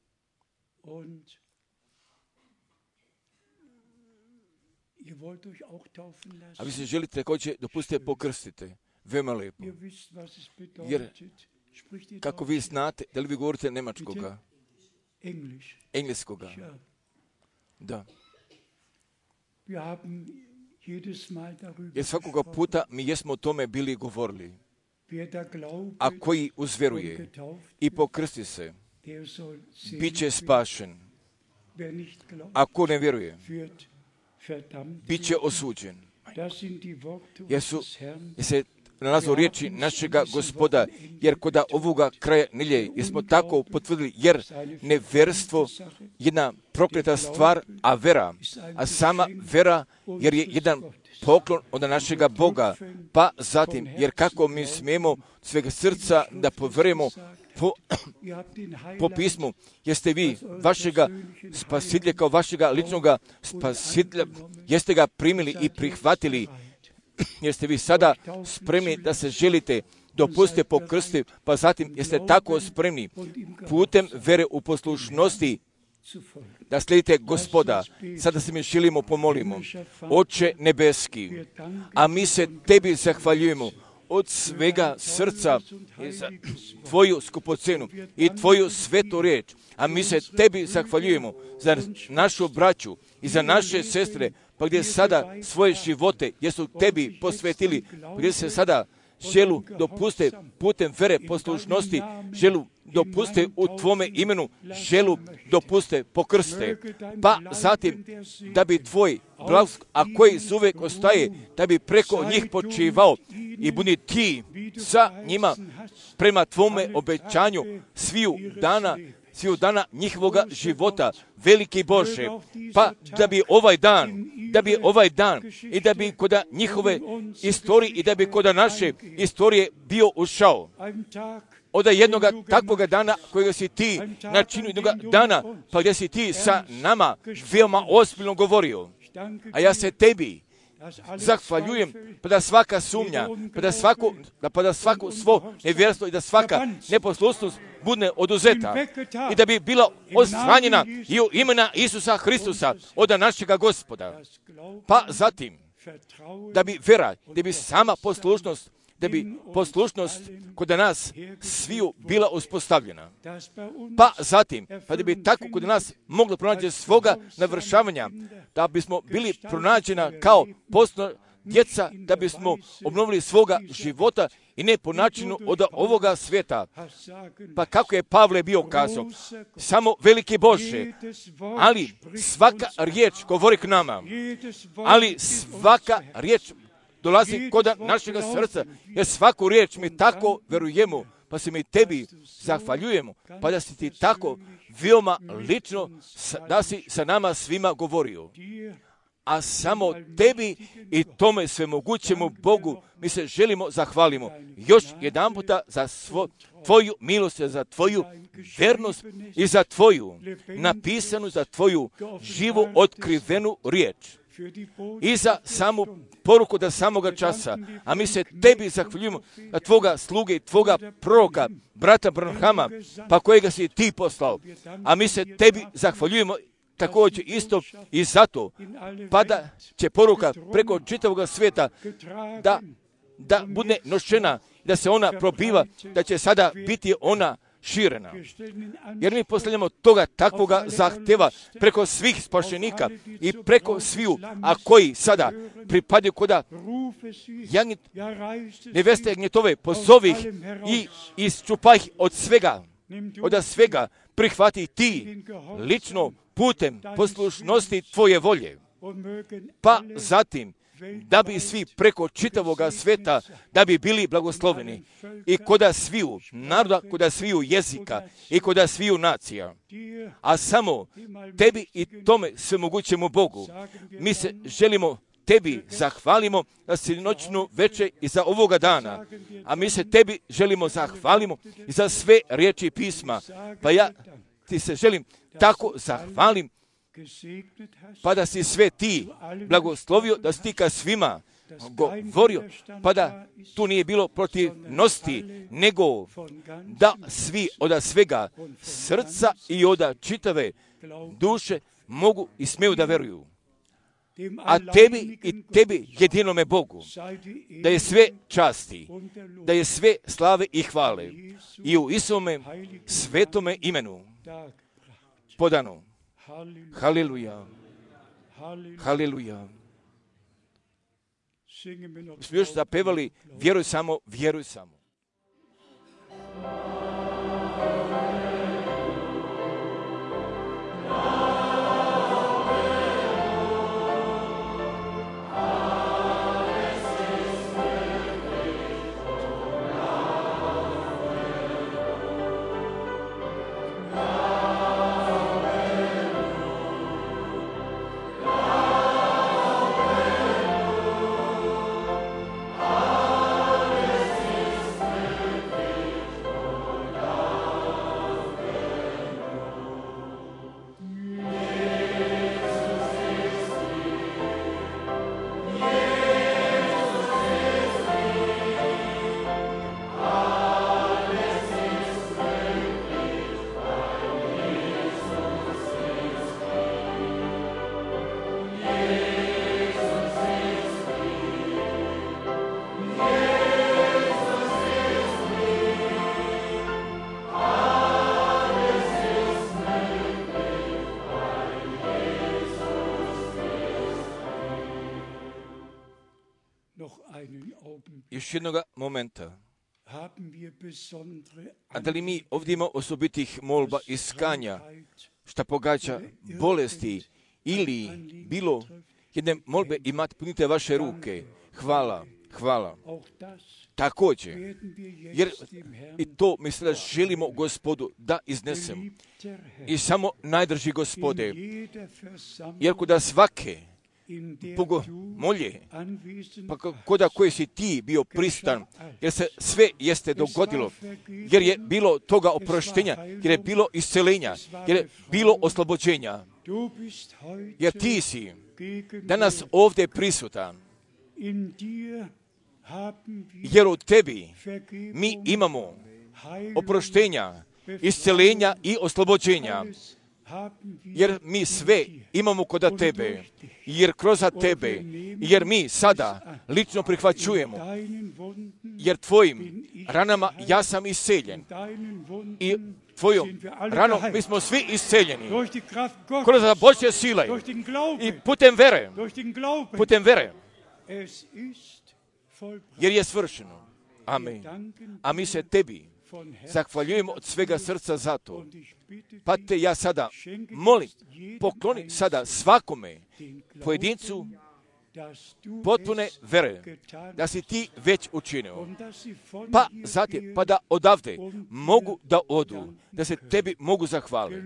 A vi se želite također, dopustite, pokrstite. Veoma lijepo. Jer, kako vi znate, da li vi govorite nemačkoga? Engleskoga. Da. Jer svakoga puta mi jesmo o tome bili govorili. A koji uzveruje i pokrsti se, bit će spašen. Ako ne vjeruje, bit će osuđen. Jer su, jer se nalazu riječi našega Gospoda, jer kod ovoga kraja nelje, jer smo tako potvrdili, jer neverstvo je jedna prokleta stvar, a vera, a sama vera, jer je jedan poklon od našega Boga, pa zatim, jer kako mi smijemo svega srca da povjerujemo po, po pismu, jeste vi vašega spasitelja kao vašega ličnoga spasitelja, jeste ga primili i prihvatili, jeste vi sada spremni da se želite, dopustite pokrsti, pa zatim jeste tako spremni putem vere u poslušnosti da slijedite Gospoda. Sada se mi želimo pomolimo. Oče nebeski, a mi se tebi zahvaljujemo od svega srca za tvoju skupocenu i tvoju svetu riječ, a mi se tebi zahvaljujemo za našu braću i za naše sestre, pa gdje sada svoje živote jesu tebi posvetili, gdje se sada želu dopuste putem vere poslušnosti, želu dopuste u tvome imenu, želu dopuste pokrste, pa zatim da bi tvoj blagoslov, a koji uvijek ostaje, da bi preko njih počivao i budi ti sa njima prema tvome obećanju sviju dana, sviju dana njihovoga života, veliki Bože, pa da bi ovaj dan, da bi ovaj dan i da bi kod njihove istorije i da bi kod naše istorije bio ušao. Od jednoga takvoga dana kojega si ti načinio, jednoga dana pa gdje si ti sa nama veoma ozbiljno govorio. A ja se tebi zahvaljujem, pa da svaka sumnja, pa da svako, pa da svako svo nevjerstvo i da svaka neposlušnost bude oduzeta i da bi bila odstranjena i u imena Isusa Hristusa od našega Gospoda. Pa zatim, da bi vera, da bi sama poslušnost, da bi poslušnost kod nas sviju bila uspostavljena. Pa zatim, pa da bi tako kod nas moglo pronaći svoga navršavanja, da bismo bili pronađena kao poslovna djeca, da bismo obnovili svoga života i ne po načinu od ovoga svijeta. Pa kako je Pavle bio kazao, samo veliki Bože, ali svaka riječ govori k nama, ali svaka riječ dolazi kod našega srca, jer svaku riječ mi tako verujemo, pa se mi tebi zahvaljujemo, pa da si ti tako veoma lično da si sa nama svima govorio. A samo tebi i tome svemogućemu Bogu mi se želimo zahvalimo. Još jedan puta za svo, tvoju milost, za tvoju vernost i za tvoju napisanu, za tvoju živu otkrivenu riječ. I za samu poruku do samoga časa. A mi se tebi zahvaljujemo na tvoga sluge i tvoga proroka, brata Branhama, pa kojega si ti poslao. A mi se tebi zahvaljujemo također isto i zato, pa da će poruka preko čitavog svijeta da, da bude nošena, da se ona probiva, da će sada biti ona širena. Jer mi postavljamo toga takvoga zahtjeva preko svih spašenika i preko sviju, a koji sada pripadaju koda jagnjet, neveste jagnjetove, pozovi ih i isčupaj ih od svega, od svega prihvati ti lično putem poslušnosti tvoje volje. Pa zatim, da bi svi preko čitavoga sveta, da bi bili blagosloveni i koda sviju naroda, koda sviju jezika i koda sviju nacija. A samo tebi i tome svemogućemu Bogu mi se želimo tebi zahvalimo za sinoćnu večer i za ovoga dana. A mi se tebi želimo zahvalimo i za sve riječi pisma. Pa ja ti se želim tako zahvalim, pa da si sve ti blagoslovio, da si ti ka svima govorio, pa da tu nije bilo protivnosti, nego da svi od svega srca i od čitave duše mogu i smiju da veruju. A tebi i tebi jedinome Bogu, da je sve časti, da je sve slave i hvale i u Isome svetome imenu podano. Haleluja, haleluja. Smo još zapevali, vjeruj samo, vjeruj samo. Još jednoga momenta. A da li mi ovdje imamo osobitih molba i skanja, šta pogađa bolesti ili bilo jedne molbe imate, punite vaše ruke. Hvala, hvala. Također, jer i to mi sada želimo Gospodu da iznesem. I samo najdrži Gospode, jer kuda svake Bogo molje, pa koda koji si ti bio pristan, jer se sve jeste dogodilo, jer je bilo toga oproštenja, jer je bilo iscelenja, jer je bilo oslobođenja, jer ti si danas ovdje prisutan, jer u tebi mi imamo oproštenja, iscelenja i oslobođenja, jer mi sve imamo kod tebe, jer kroz tebe, jer mi sada lično prihvaćujemo, jer tvojim ranama ja sam isceljen i tvojom ranom mi smo svi isceljeni kroz Božje sile i putem vere, putem vere, jer je svršeno. Amen. A mi se tebi zahvaljujemo od svega srca za to. Pa te ja sada molim, pokloni sada svakome pojedincu potpune vere, da si ti već učinio. Pa zatim, pa da odavde mogu da odu, da se tebi mogu zahvaliti.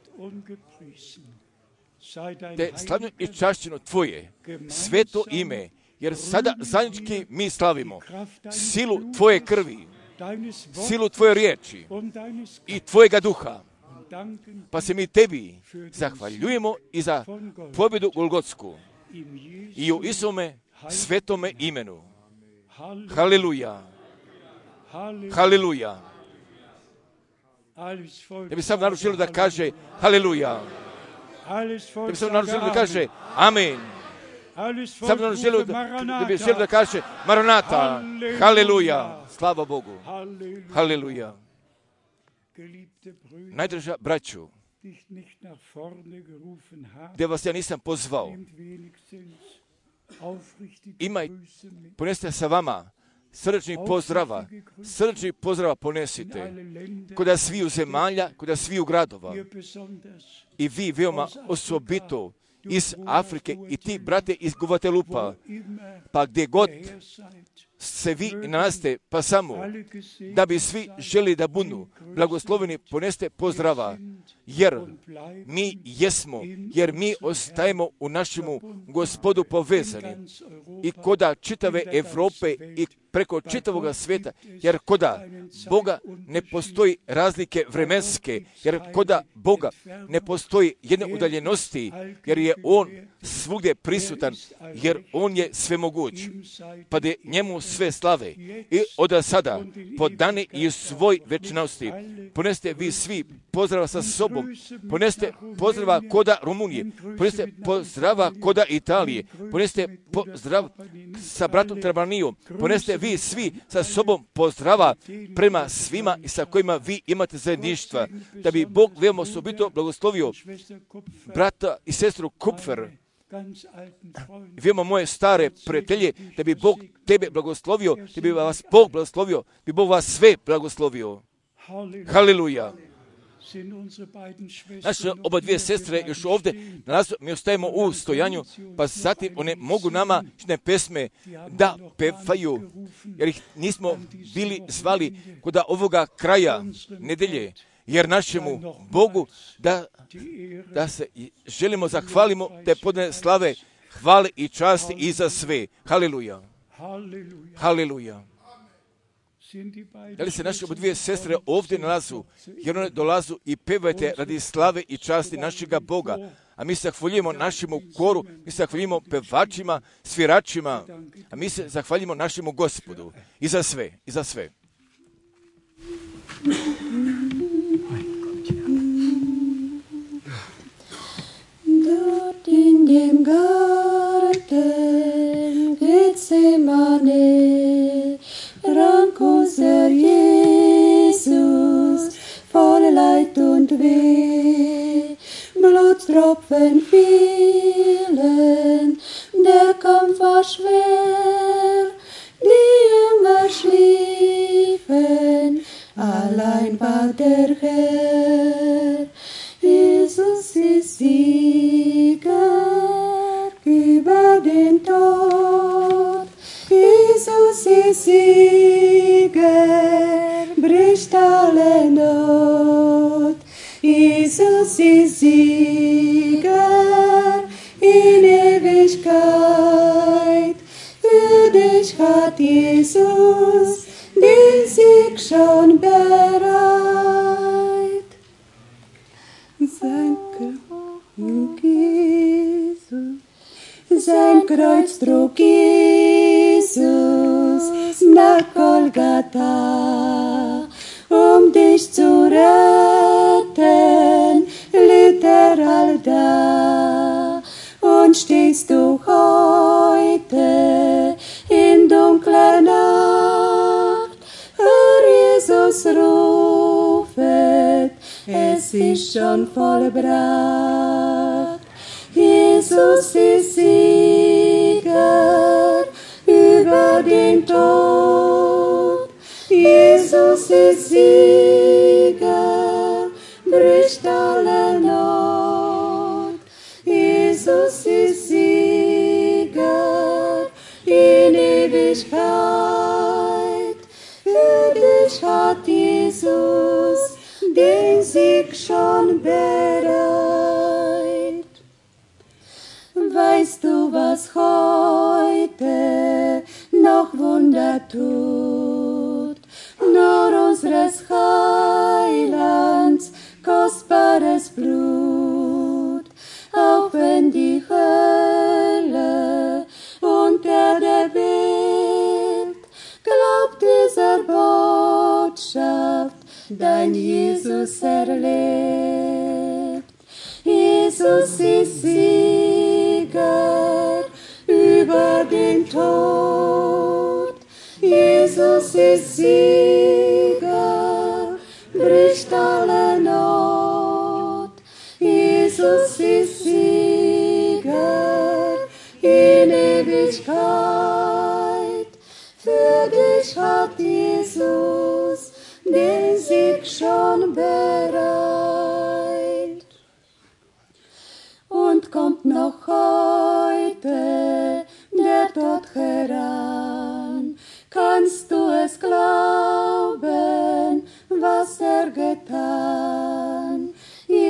Te slavno i čašćeno tvoje, sveto ime, jer sada zajednički mi slavimo silu tvoje krvi, silu tvoje riječi i tvojega duha. Pa se mi tebi zahvaljujemo i za pobjedu Golgotsku i u Isome svetome imenu. Haleluja. Haleluja. Ja bih sam naručilo da kaže haleluja. Ja bih sam naručilo da kaže amen. Sam naručilo da, da bih želio da kaže Maranata. Haleluja. Slava Bogu. Haleluja. Najdrža braću, gdje vas ja nisam pozvao, imaj, ponesite sa vama srčnih pozdrava, srčnih pozdrava ponesite kuda sviju zemalja, kuda sviju gradova. I vi veoma osobito iz Afrike i ti, brate, iz Guvatelupa, pa gdje god se vi nalaste, pa samo da bi svi želi da budu blagosloveni, poneste pozdrava jer mi jesmo, jer mi ostajemo u našemu Gospodu povezani i koda čitave Evrope i preko čitavoga svijeta, jer koda Boga ne postoji razlike vremenske, jer koda Boga ne postoji jedne udaljenosti, jer je On svugdje prisutan, jer On je svemoguć, pa da njemu sve slave. I od sada, po dani i svoj večnosti, poneste vi svi pozdrava sa sobom, poneste pozdrava koda Rumunije, poneste pozdrava koda Italije, poneste pozdrav sa bratom Trabanijom, poneste vi svi sa sobom pozdrava prema svima i sa kojima vi imate zajedništva, da bi Bog veoma osobito blagoslovio brata i sestru Kupfer, veoma moje stare prijatelje, da bi Bog tebe blagoslovio, da bi vas Bog blagoslovio, bi Bog vas sve blagoslovio. Haleluja. Naše oba dvije sestre još ovdje, danas mi ostajemo u stojanju, pa zatim one mogu nama ne pesme da pevaju, jer ih nismo bili zvali kod ovoga kraja nedelje, jer našemu Bogu da, da se želimo zahvalimo, te podne slave, hvale i časti i za sve. Haleluja. Haleluja. Da li se naše oba dvije sestre ovdje nalazu, jer one dolazu i pevajte radi slave i časti našega Boga, a mi se zahvaljujemo našemu koru, mi se zahvaljujemo pevačima, sviračima, a mi se zahvaljujemo našemu Gospodu i za sve, i za sve. Dort in dem Garten Gethsemane rank unser Jesus voll Leid und Weh. Blutstropfen fielen, der Kampf war schwer, die Jünger schliefen, allein war der Herr. Jesus ist Sieger über den Tod. Jesus ist Sieger, bricht alle Not. Jesus ist Sieger in Ewigkeit. Für dich hat Jesus den Sieg schon bereit. Sein Kreuz, Jesus, sein Kreuz trug Jesus nach Golgatha, um dich zu retten, litt er allda. Und stehst du heute in dunkler Nacht, hör Jesus rufet, es ist schon vollbracht. Jesus ist Sieger über den Tod. Jesus ist Sieger, bricht alle Not. Jesus ist Sieger in Ewigkeit. Für dich hat Jesus den Sieg schon bereit. Weißt du, was heute noch Wunder tut? Nur unseres Heilands kostbares Blut. Auch wenn die Hölle und Erde bebt, glaubt dieser Botschaft, dein Jesus erlebt. Jesus ist Sieger über den Tod. Jesus ist Sieger, bricht alle Not. Jesus ist Sieger in Ewigkeit. Für dich hat Jesus den Sieg schon bereit. Und kommt noch heute der Tod heran, kannst du es glauben, was er getan?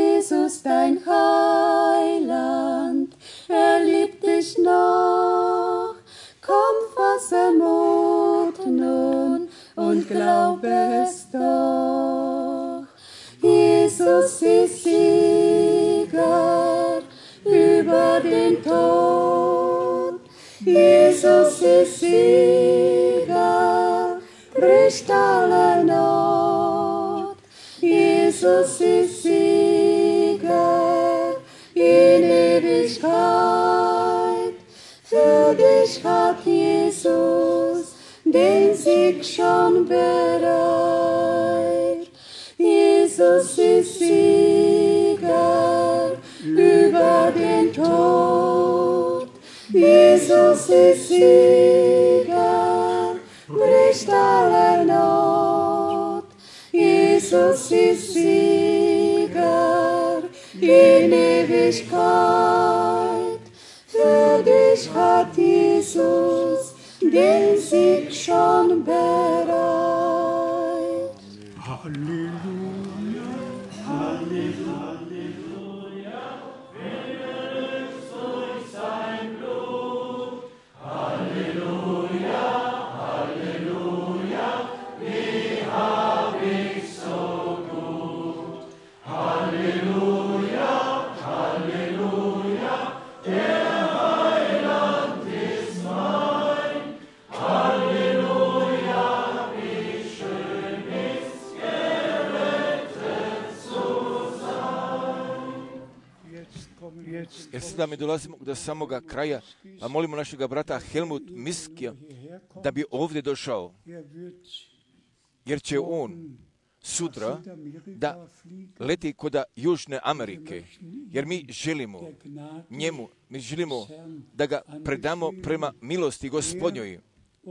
dein Heiland, er liebt dich noch. Komm, fasse Mut nun und glaube es doch. Jesus ist Sieger über den Tod. Jesus ist Sieger, bricht alle Not. Jesus ist Sieger in Ewigkeit. Für dich hat Jesus den Sieg schon bereit. Jesus ist Sieger über den Tod. Jesus ist Sieger, bricht alle Not. Jesus ist Sieger in Ewigkeit. Für dich hat Jesus den Sieg schon bereit. Halleluja, Halleluja. Jer sada mi dolazimo do samoga kraja, a molimo našega brata Helmut Miskija da bi ovdje došao, jer će on sutra da leti kod Južne Amerike, jer mi želimo njemu, mi želimo da ga predamo prema milosti Gospodnjoj.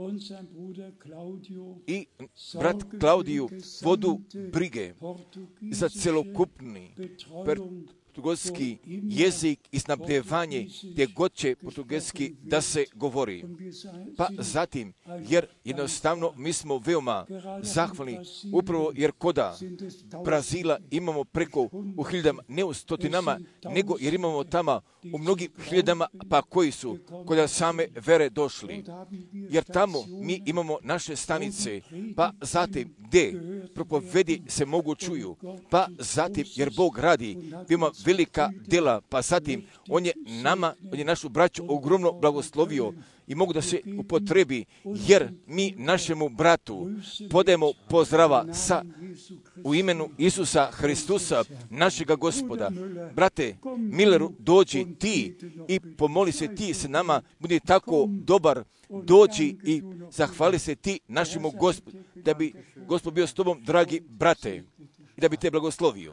I brat Klaudiju vodu brige za celokupni portugalski jezik i snabdevanje gdje god će portugalski da se govori. Pa zatim, jer jednostavno mi smo veoma zahvalni, upravo jer koda Brazila imamo preko u hiljadama, ne u stotinama, nego jer imamo tamo u mnogim hiljadama, pa koji su koda same vere došli. Jer tamo mi imamo naše stanice, pa zatim gdje propovedi se mogu čuju, pa zatim jer Bog radi veoma velika dela, pa zatim on je nama, on je našu braću ogromno blagoslovio i mogu da se upotrebi, jer mi našemu bratu podajemo pozdrava sa u imenu Isusa Hristusa, našega Gospoda. Brate Milleru, dođi ti i pomoli se ti se nama, budi tako dobar, dođi i zahvali se ti našemu Gospodu, da bi Gospod bio s tobom, dragi brate, i da bi te blagoslovio.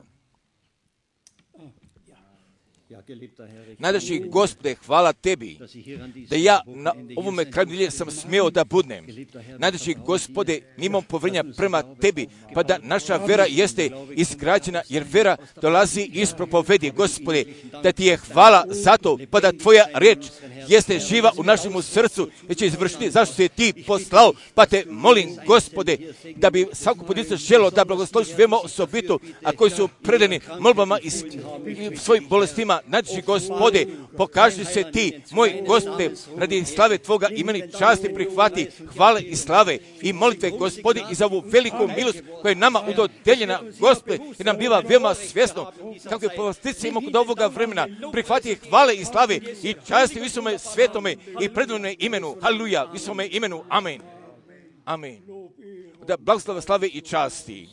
Najdraži Gospode, hvala tebi da ja na ovome kraju nedelje sam smio da budnem. Najdraži Gospode, mi imamo povjerenja prema tebi, pa da naša vera jeste izgrađena, jer vera dolazi iz propovedi. Gospode, da ti je hvala za to, pa da tvoja riječ jeste živa u našemu srcu i će izvršiti zašto se ti poslao, pa te molim, Gospode, da bi svako pojedinac želo da blagosloviš veoma osobito, a koji su predani molbama i svojim bolestima. Najdraži Gospode, pokaži se ti, moj Gospode, radi slave tvoga imeni časti prihvati hvale i slave i molitve, Gospode, i za ovu veliku milost koja je nama udodeljena, Gospode, jer nam biva veoma svjesno kako je povlastice imamo kod ovoga vremena prihvati hvale i slave i časti visome svetome i predivnome imenu. Haleluja, visome imenu. Amen. Amen. Da blagoslova slave i časti.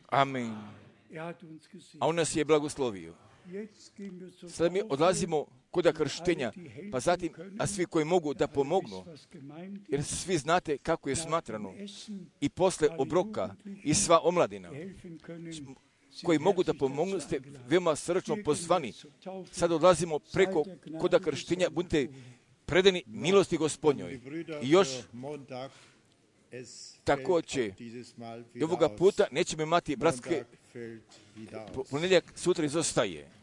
Amen. A on nas je blagoslovio. Sada mi odlazimo koda krštenja, pa zatim, a svi koji mogu da pomognu, jer svi znate kako je smatrano, i posle obroka i sva omladina, koji mogu da pomognu, ste veoma srčno pozvani. Sad odlazimo preko koda krštenja, budite predani milosti Gospodnjoj. I još također, i ovoga puta nećemo imati bratske, ponedjeljak sutra izostaje.